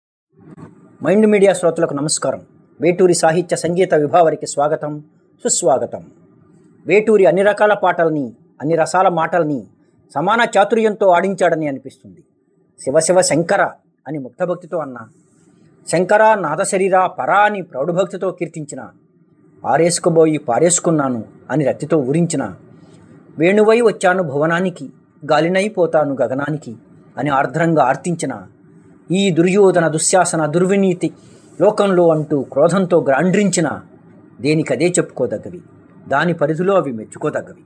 Mind media శ్రోతలకు నమస్కారం. వేటూరి సాహిత్య సంగీత విభావరికి స్వాగతం, సుస్వాగతం. వేటూరి అన్ని రకాల పాటల్ని, అన్ని రసాల మాటల్ని సమాన చాతుర్యంతో ఆడించాడని అనిపిస్తుంది. శివశివ శంకర అని ముక్తభక్తితో అన్న, శంకర నాదశరీర పరా అని ప్రౌఢభక్తితో కీర్తించిన, ఆరేసుకుబోయి పారేసుకున్నాను అని రత్తితో ఊరించిన, వేణువై వచ్చాను భువనానికి, గాలినైపోతాను గగనానికి అని ఆర్ద్రంగా ఆర్తించిన, ఈ దుర్యోధన దుశ్శాసన దుర్వినీతి లోకంలో అంటూ క్రోధంతో గ్రాండ్రించిన, దేనికదే చెప్పుకోదగ్గవి, దాని పరిధిలో అవి మెచ్చుకోదగ్గవి.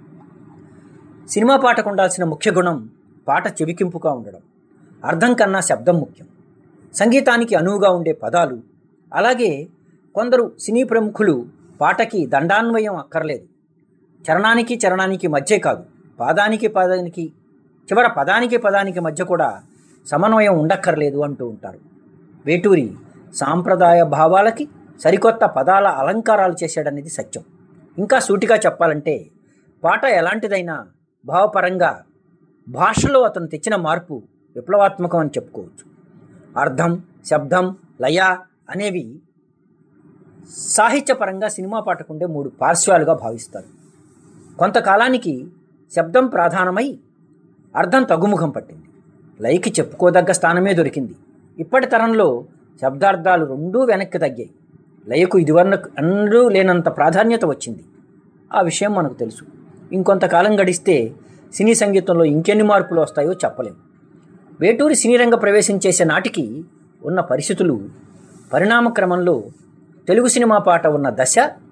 సినిమా పాటకు ఉండాల్సిన ముఖ్య గుణం పాట చెవికింపుగా ఉండడం. అర్థం కన్నా శబ్దం ముఖ్యం. సంగీతానికి అనువుగా ఉండే పదాలు. అలాగే కొందరు సినీ ప్రముఖులు పాటకి దండాన్వయం అక్కర్లేదు, చరణానికి చరణానికి మధ్య కాదు, పాదానికి పదానికి, చివర పదానికి పదానికి మధ్య కూడా సమన్వయం ఉండక్కర్లేదు అంటూ ఉంటారు. వేటూరి సాంప్రదాయ భావాలకి సరికొత్త పదాల అలంకారాలు చేశాడనేది సత్యం. ఇంకా సూటిగా చెప్పాలంటే పాట ఎలాంటిదైనా భావపరంగా భాషలో అతను తెచ్చిన మార్పు విప్లవాత్మకం అని చెప్పుకోవచ్చు. అర్థం, శబ్దం, లయ అనేవి సాహిత్యపరంగా సినిమా పాటకుండే 3 పార్శ్వాలుగా భావిస్తారు. కొంతకాలానికి శబ్దం ప్రధానమై అర్థం తగ్గుముఖం పట్టింది. లయకి చెప్పుకోదగ్గ స్థానమే దొరికింది. ఇప్పటి తరంలో శబ్దార్థాలు రెండూ వెనక్కి తగ్గాయి. లయకు ఇదివరకు లేనంత ప్రాధాన్యత వచ్చింది. ఆ విషయం మనకు తెలుసు. ఇంకొంతకాలం గడిస్తే సినీ సంగీతంలో ఇంకెన్ని మార్పులు వస్తాయో చెప్పలేం. వేటూరి సినీ రంగ ప్రవేశం చేసే నాటికి ఉన్న పరిస్థితులు పరిణామ క్రమంలో తెలుగు సినిమా పాట ఉన్న దశ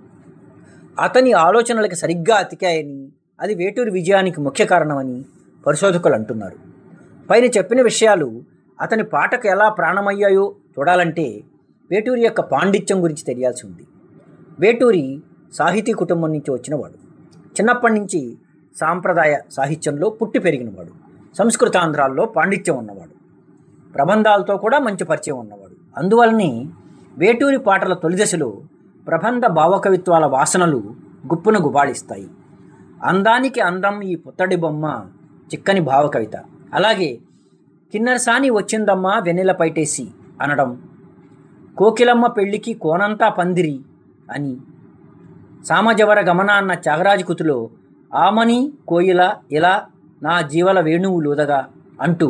అతని ఆలోచనలకు సరిగ్గా అతికాయని, అది వేటూరి విజయానికి ముఖ్య కారణమని పరిశోధకులు అంటున్నారు. పైన చెప్పిన విషయాలు అతని పాటకు ఎలా ప్రాణమయ్యాయో చూడాలంటే వేటూరి యొక్క పాండిత్యం గురించి తెలియాల్సి ఉంది. వేటూరి సాహితీ కుటుంబం నుంచి వచ్చినవాడు. చిన్నప్పటి నుంచి సాంప్రదాయ సాహిత్యంలో పుట్టి పెరిగినవాడు. సంస్కృతాంధ్రాల్లో పాండిత్యం ఉన్నవాడు. ప్రబంధాలతో కూడా మంచి పరిచయం ఉన్నవాడు. అందువల్లనే వేటూరి పాటల తొలిదశలో ప్రబంధ భావకవిత్వాల వాసనలు గుప్పున గుబాళిస్తాయి. అందానికి అందం ఈ పుత్తడి బొమ్మ చిక్కని భావకవిత. అలాగే కిన్నెరసాని వచ్చిందమ్మా వెన్నెల పైటేసి అనడం, కోకిలమ్మ పెళ్లికి కోనంతా పందిరి అని, సామజవర గమన అన్న త్యాగరాజకుతిలో ఆమని కోయిల ఇలా నా జీవల వేణువు లూదగా అంటూ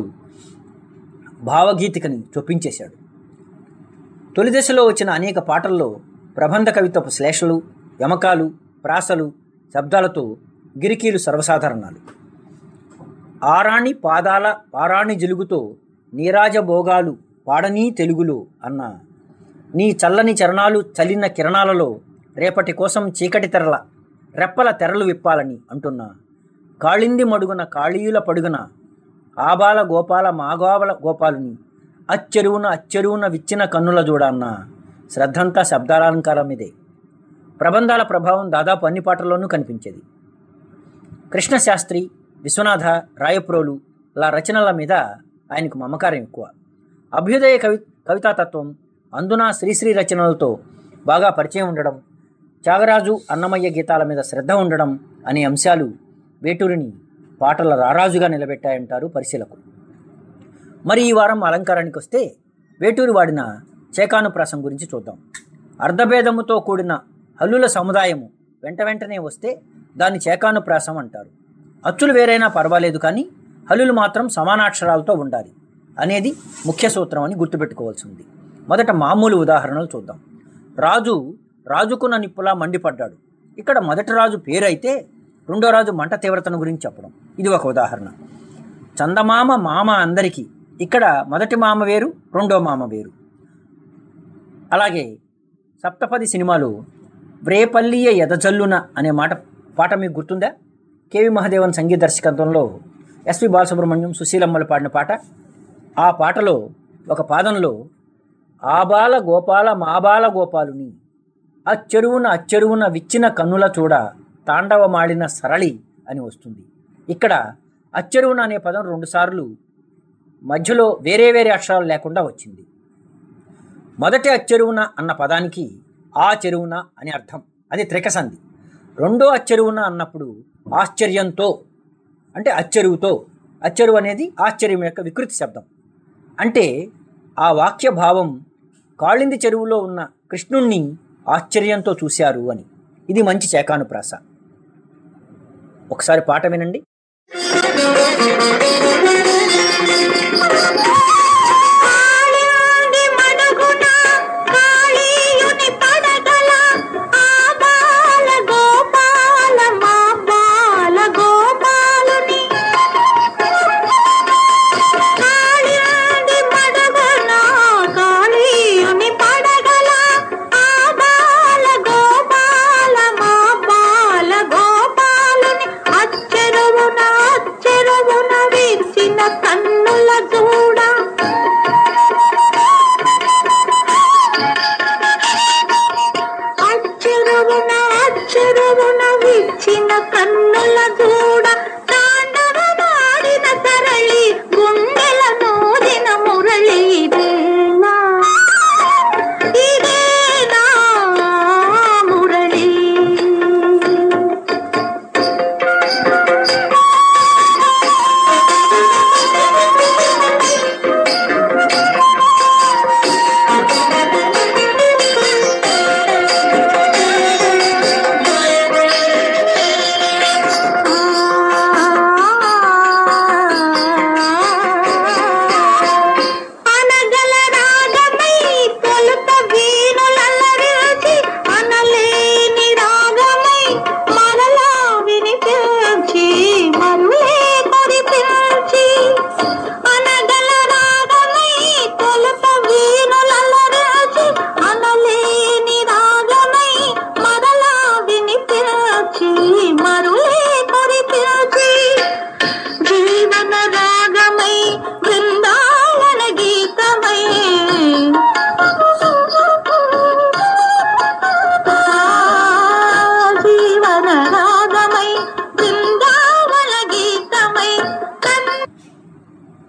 భావగీతికని చొప్పించేశాడు. తొలి దశలో వచ్చిన అనేక పాటల్లో ప్రబంధ కవిత్వపు శ్లేషలు, యమకాలు, ప్రాసలు, శబ్దాలతో గిరికీలు సర్వసాధారణాలు. ఆరాణి పాదాల పారాణి జిలుగుతో నీరాజభోగాలు పాడనీ తెలుగులో అన్న, నీ చల్లని చరణాలు చలిన కిరణాలలో రేపటి కోసం చీకటి తెరల రెప్పల తెరలు విప్పాలని అంటున్న, కాళింది మడుగున కాళీయుల పడుగున ఆబాల గోపాల మాగోవల గోపాలుని అచ్చెరువున విచ్చిన కన్నుల జోడ అన్న శ్రద్ధంతా శబ్దాలంకారం మీదే. ప్రబంధాల ప్రభావం దాదాపు అన్ని పాటల్లోనూ కనిపించేది. కృష్ణశాస్త్రి, విశ్వనాథ, రాయప్రోలు లా రచనల మీద ఆయనకు మమకారం ఎక్కువ. అభ్యుదయ కవితాతత్వం, అందున శ్రీశ్రీ రచనలతో బాగా పరిచయం ఉండడం, త్యాగరాజు, అన్నమయ్య గీతాల మీద శ్రద్ధ ఉండడం అనే అంశాలు వేటూరిని పాటల రారాజుగా నిలబెట్టాయంటారు పరిశీలకులు. మరి ఈ వారం అలంకారానికి వస్తే వేటూరి వాడిన చేకానుప్రాసం గురించి చూద్దాం. అర్ధభేదముతో కూడిన హల్లుల సముదాయము వెంటనే వస్తే దాన్ని చేకానుప్రాసం అంటారు. అచ్చులు వేరైనా పర్వాలేదు, కానీ హల్లులు మాత్రం సమానాక్షరాలతో ఉండాలి అనేది ముఖ్య సూత్రం అని గుర్తుపెట్టుకోవాల్సి ఉంది. మొదట మామూలు ఉదాహరణలు చూద్దాం. రాజుకున్న నిప్పులా మండిపడ్డాడు. ఇక్కడ మొదటి రాజు పేరు అయితే రెండో రాజు మంట తీవ్రతను గురించి చెప్పడం, ఇది ఒక ఉదాహరణ. చందమామ మామ అందరికీ, ఇక్కడ మొదటి మామ వేరు, రెండో మామ వేరు. అలాగే సప్తపది సినిమాలో వ్రేపల్లియ ఎదజల్లున అనే పాట మీకు గుర్తుందా? కేవి మహాదేవన్ సంగీత దర్శకత్వంలో ఎస్పి బాలసుబ్రహ్మణ్యం, సుశీలమ్మలు పాడిన పాట. ఆ పాటలో ఒక పాదంలో ఆబాల గోపాల మాబాల గోపాలుని అచ్చెరువున విచ్చిన కన్నుల చూడ తాండవమాడిన సరళి అని వస్తుంది. ఇక్కడ అచ్చెరువున అనే పదం 2 సార్లు మధ్యలో వేరే అక్షరాలు లేకుండా వచ్చింది. మొదటి అచ్చెరువున అన్న పదానికి ఆ చెరువున అని అర్థం, అది త్రికసంధి. రెండో అచ్చెరువున అన్నప్పుడు ఆశ్చర్యంతో అంటే అచ్చెరువుతో, అచ్చెరువు అనేది ఆశ్చర్యం యొక్క వికృతి శబ్దం. అంటే ఆ వాక్య భావం కాళింది చెరువులో ఉన్న కృష్ణుణ్ణి ఆశ్చర్యంతో చూశారు అని. ఇది మంచి చేకానుప్రాస. ఒకసారి పాట వినండి. కన్నుల చూడ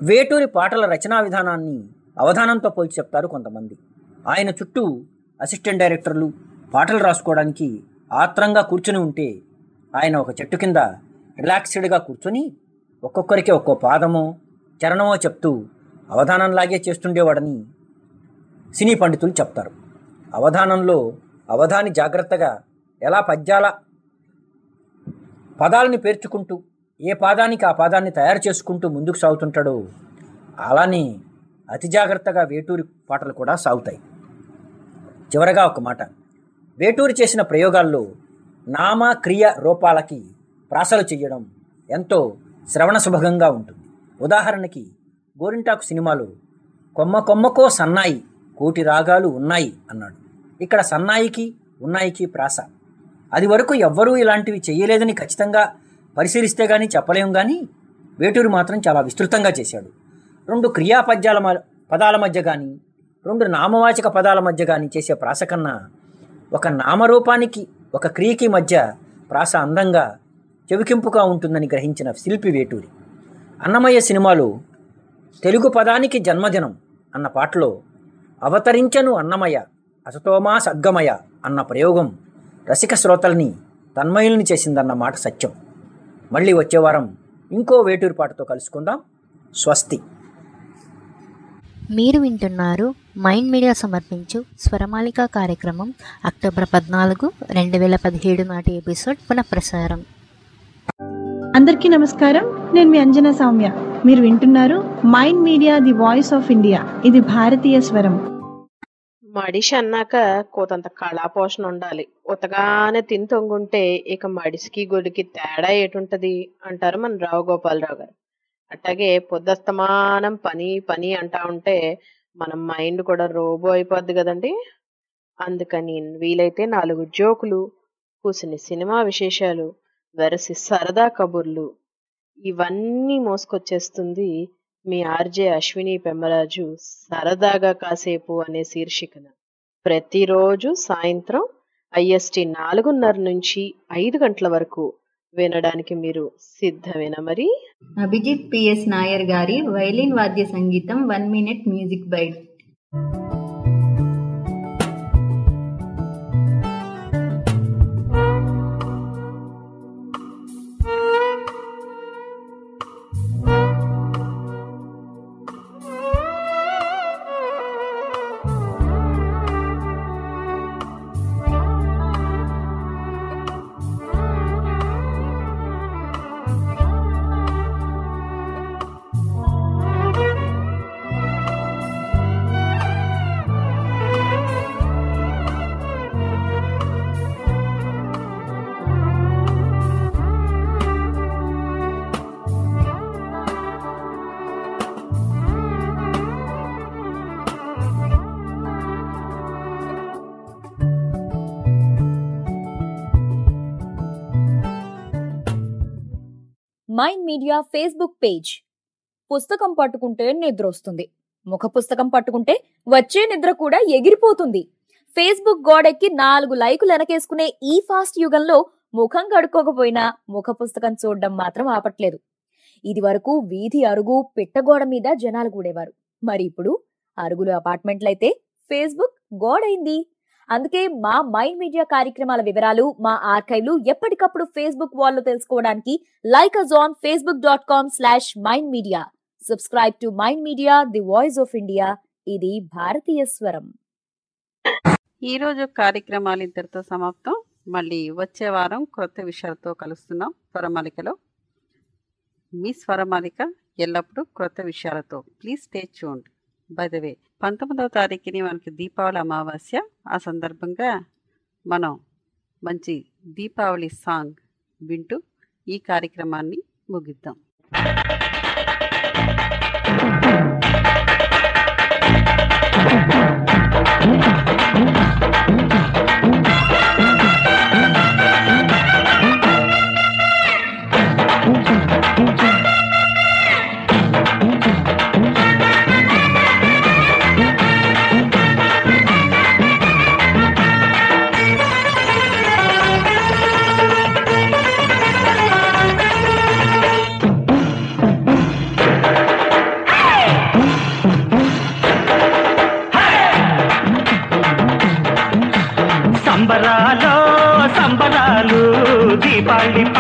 వేటూరి పాటల రచనా విధానాన్ని అవధానంతో పోల్చి చెప్తారు కొంతమంది. ఆయన చుట్టూ అసిస్టెంట్ డైరెక్టర్లు పాటలు రాసుకోవడానికి ఆత్రంగా కూర్చుని ఉంటే ఆయన ఒక చెట్టు కింద రిలాక్స్డ్గా కూర్చొని ఒక్కొక్కరికి ఒక్కో పాదమో చరణమో చెప్తూ అవధానంలాగే చేస్తుండేవాడని సినీ పండితులు చెప్తారు. అవధానంలో అవధాని జాగ్రత్తగా ఎలా పదాలని పేర్చుకుంటూ ఏ పాదానికి ఆ పాదాన్ని తయారు చేసుకుంటూ ముందుకు సాగుతుంటాడో అలానే అతి జాగ్రత్తగా వేటూరి పాటలు కూడా సాగుతాయి. చివరగా ఒక మాట, వేటూరి చేసిన ప్రయోగాల్లో నామ క్రియ రూపాలకి ప్రాసలు చేయడం ఎంతో శ్రవణ సుభగంగా ఉంటుంది. ఉదాహరణకి గోరింటాకు సినిమాలో కొమ్మ కొమ్మకో సన్నాయి కోటి రాగాలు ఉన్నాయి అన్నాడు. ఇక్కడ సన్నాయికి ఉన్నాయికి ప్రాస. అది వరకు ఎవ్వరూ ఇలాంటివి చేయలేదని ఖచ్చితంగా పరిశీలిస్తే కానీ చెప్పలేం, కానీ వేటూరి మాత్రం చాలా విస్తృతంగా చేశాడు. రెండు పదాల మధ్య కానీ రెండు నామవాచక పదాల మధ్య కానీ చేసే ప్రాస కన్నా ఒక నామరూపానికి ఒక క్రియకి మధ్య ప్రాస అందంగా చెవికింపుగా ఉంటుందని గ్రహించిన శిల్పి వేటూరి. అన్నమయ్య సినిమాలో తెలుగు పదానికి జన్మదినం అన్న పాటలో అవతరించను అన్నమయ్య అసతోమా సద్గమయ అన్న ప్రయోగం రసిక శ్రోతల్ని తన్మయుల్ని చేసిందన్న మాట సత్యం. మళ్ళీ వచ్చే వారం ఇంకో వేటూరి పాటతో కలుసుకుందాం. స్వస్తి. మీరు వింటున్నారు మైండ్ మీడియా సమర్పించు స్వరమాలిక కార్యక్రమం అక్టోబర్ 14, 2017 నాటి ఎపిసోడ్ పునఃప్రసారం. అందరికీ నమస్కారం. నేను మీ అంజనా సౌమ్య. మీరు వింటున్నారు mind media the voice of India. ఇది భారతీయ స్వరం. మడిషి అన్నాక కోతంత కళాపోషణ ఉండాలి. ఉతగానే తిని తొంగుంటే ఇక మడిసికి గొడికి తేడా ఏటుంటది అంటారు మన రావు గోపాలరావు గారు. అట్లాగే పొద్దస్తమానం పని పని అంటా ఉంటే మన మైండ్ కూడా రోబో అయిపోద్ది కదండి. అందుకని వీలైతే 4 జోకులు, కూసిని సినిమా విశేషాలు, వెరసి సరదా కబుర్లు ఇవన్నీ మోసుకొచ్చేస్తుంది మీ ఆర్జే అశ్విని పెమ్మరాజు సరదాగా కాసేపు అనే శీర్షికన. ప్రతిరోజు సాయంత్రం IST 4:30 నుంచి 5 గంటల వరకు వినడానికి మీరు సిద్ధమేనా మరి? అభిజిత్ PS నాయర్ గారి వైలిన్ వాద్య సంగీతం 1 minute music bite. Mind media Facebook page. పుస్తకం పట్టుకుంటే నిద్ర వస్తుంది, ముఖ పుస్తకం పట్టుకుంటే వచ్చే నిద్ర కూడా ఎగిరిపోతుంది. ఫేస్బుక్ గోడెక్కి 4 లైకులు వెనకేసుకునే ఈ ఫాస్ట్ యుగంలో ముఖం కడుక్కోకపోయినా ముఖ పుస్తకం చూడడం మాత్రం ఆపట్లేదు. ఇది వరకు వీధి అరుగు పిట్టగోడ మీద జనాలు కూడేవారు. మరి ఇప్పుడు అరుగులు అపార్ట్మెంట్లయితే ఫేస్బుక్ గోడైంది. అందుకే మా మైండ్ మీడియా కార్యక్రమాల వివరాలు, మా ఆర్కైవ్లు ఎప్పటికప్పుడు ఫేస్బుక్ వాల్లో తెలుసుకోవడానికి like us on facebook.com/mindmedia. Subscribe to mind media the voice of India. ఇది భారతీయ స్వరం. ఈరోజు కార్యక్రమాలు ఇంతటితో సమాప్తం. మళ్ళీ వచ్చే వారం కొత్త విషయాలతో కలుస్తున్నాం స్వరమాలికలో. మీ స్వరమాలిక ఎల్లప్పుడూ కొత్త విషయాలతో. Please stay tuned. By the way 19వ తారీఖుని మనకి దీపావళి అమావాస్య. ఆ సందర్భంగా మనం మంచి దీపావళి సాంగ్ వింటూ ఈ కార్యక్రమాన్ని ముగిద్దాం.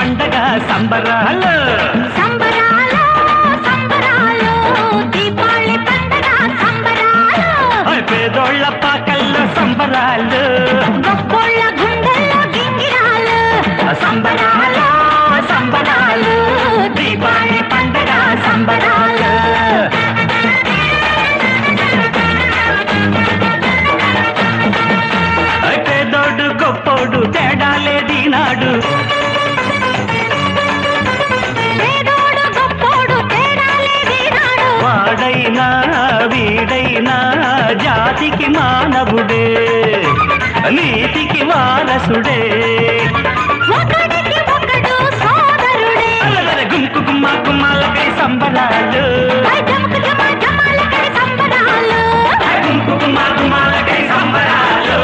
పండగ సంబరాలు సంబరాలు సంబరాలు దీపావళి పండగ సంబరాలు పేదోళ్ళ పాకల్లో సంబరాలు గొప్పోళ్ళ గుండెల్లో గింగిరాలు సంబరాలు సంబరాలు దీపావళి పండగ సంబరాలు పేదోడు గొప్పోడు తేడా లేదీనాడు వాడైనా వీడైనా జాతికి మానవుడే నీతికి వారసుడే గుంకు గుమ్మ గుమ్మాలకై సంబరాలు గుంకు గుమ్మ గుమ్మాలకై సంబరాలు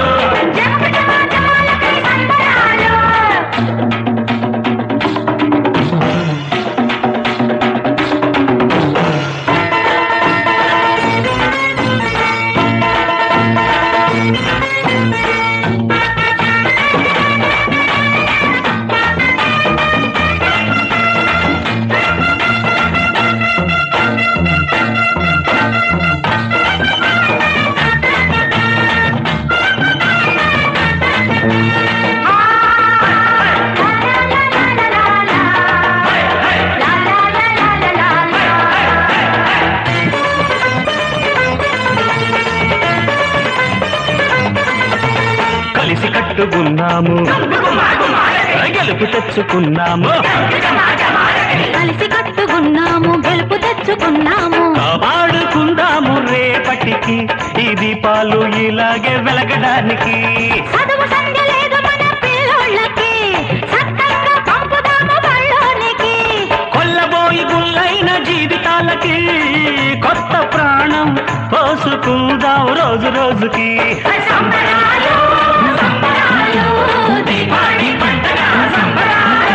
కలిసి కట్టుకున్నాము గెలుపు తెచ్చుకున్నాము కలిసి కట్టుకున్నాము గెలుపు తెచ్చుకున్నాము కాపాడుకుందాము రేపటికి ఈ దీపాలు ఇలాగే వెలగడానికి చదువు సంధ్య లేదు మన పిల్లోళ్ళకి సత్తంగా పంపుదాము బళ్ళోనికి కొల్లబోయి గుల్లైన జీవితాలకి కొత్త ప్రాణం పోసుకుందాం రోజు రోజుకి సంబరాలు సంబరాలు దీపావళి పండగ సంబరాలు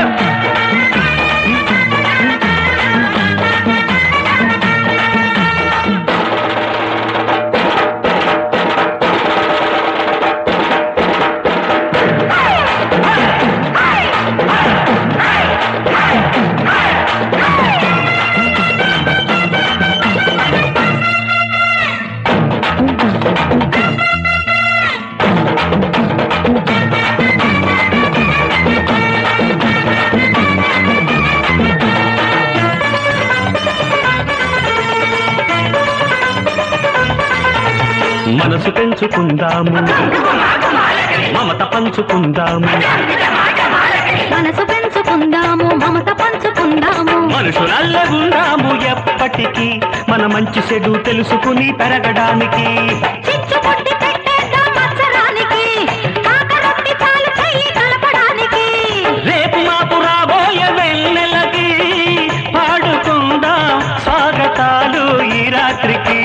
మనసు పెంచుకుందాము మమత పంచుకుందాము మనసు పెంచుకుందాము మమత పంచుకుందాము మనుషులల్లగుందాము ఎప్పటికీ మన మంచి చెడు తెలుసుకుని పెరగడానికి చిచ్చుబుట్టి పెట్టేద్దాం మత్సరానికి కాకరొట్టి చాలు చెయ్యి కలపడానికి రేపు మాపు రాబోయే వెన్నెలకి పాడుకుందాం స్వాగతాలు ఈ రాత్రికి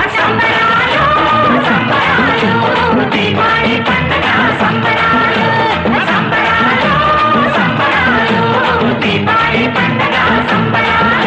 దీపావళి పండగ సంబరాలు సంబరాలు సంబరాలు దీపావళి పండగ సంబరాలు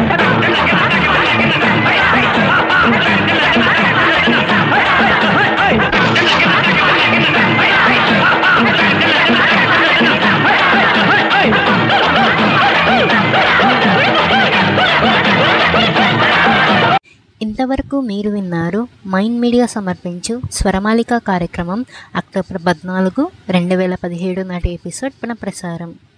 ఇంతవరకు మీరు విన్నారు మైండ్ మీడియా సమర్పించు స్వరమాలిక కార్యక్రమం అక్టోబర్ 14, 2017 నాటి ఎపిసోడ్ పునఃప్రసారం.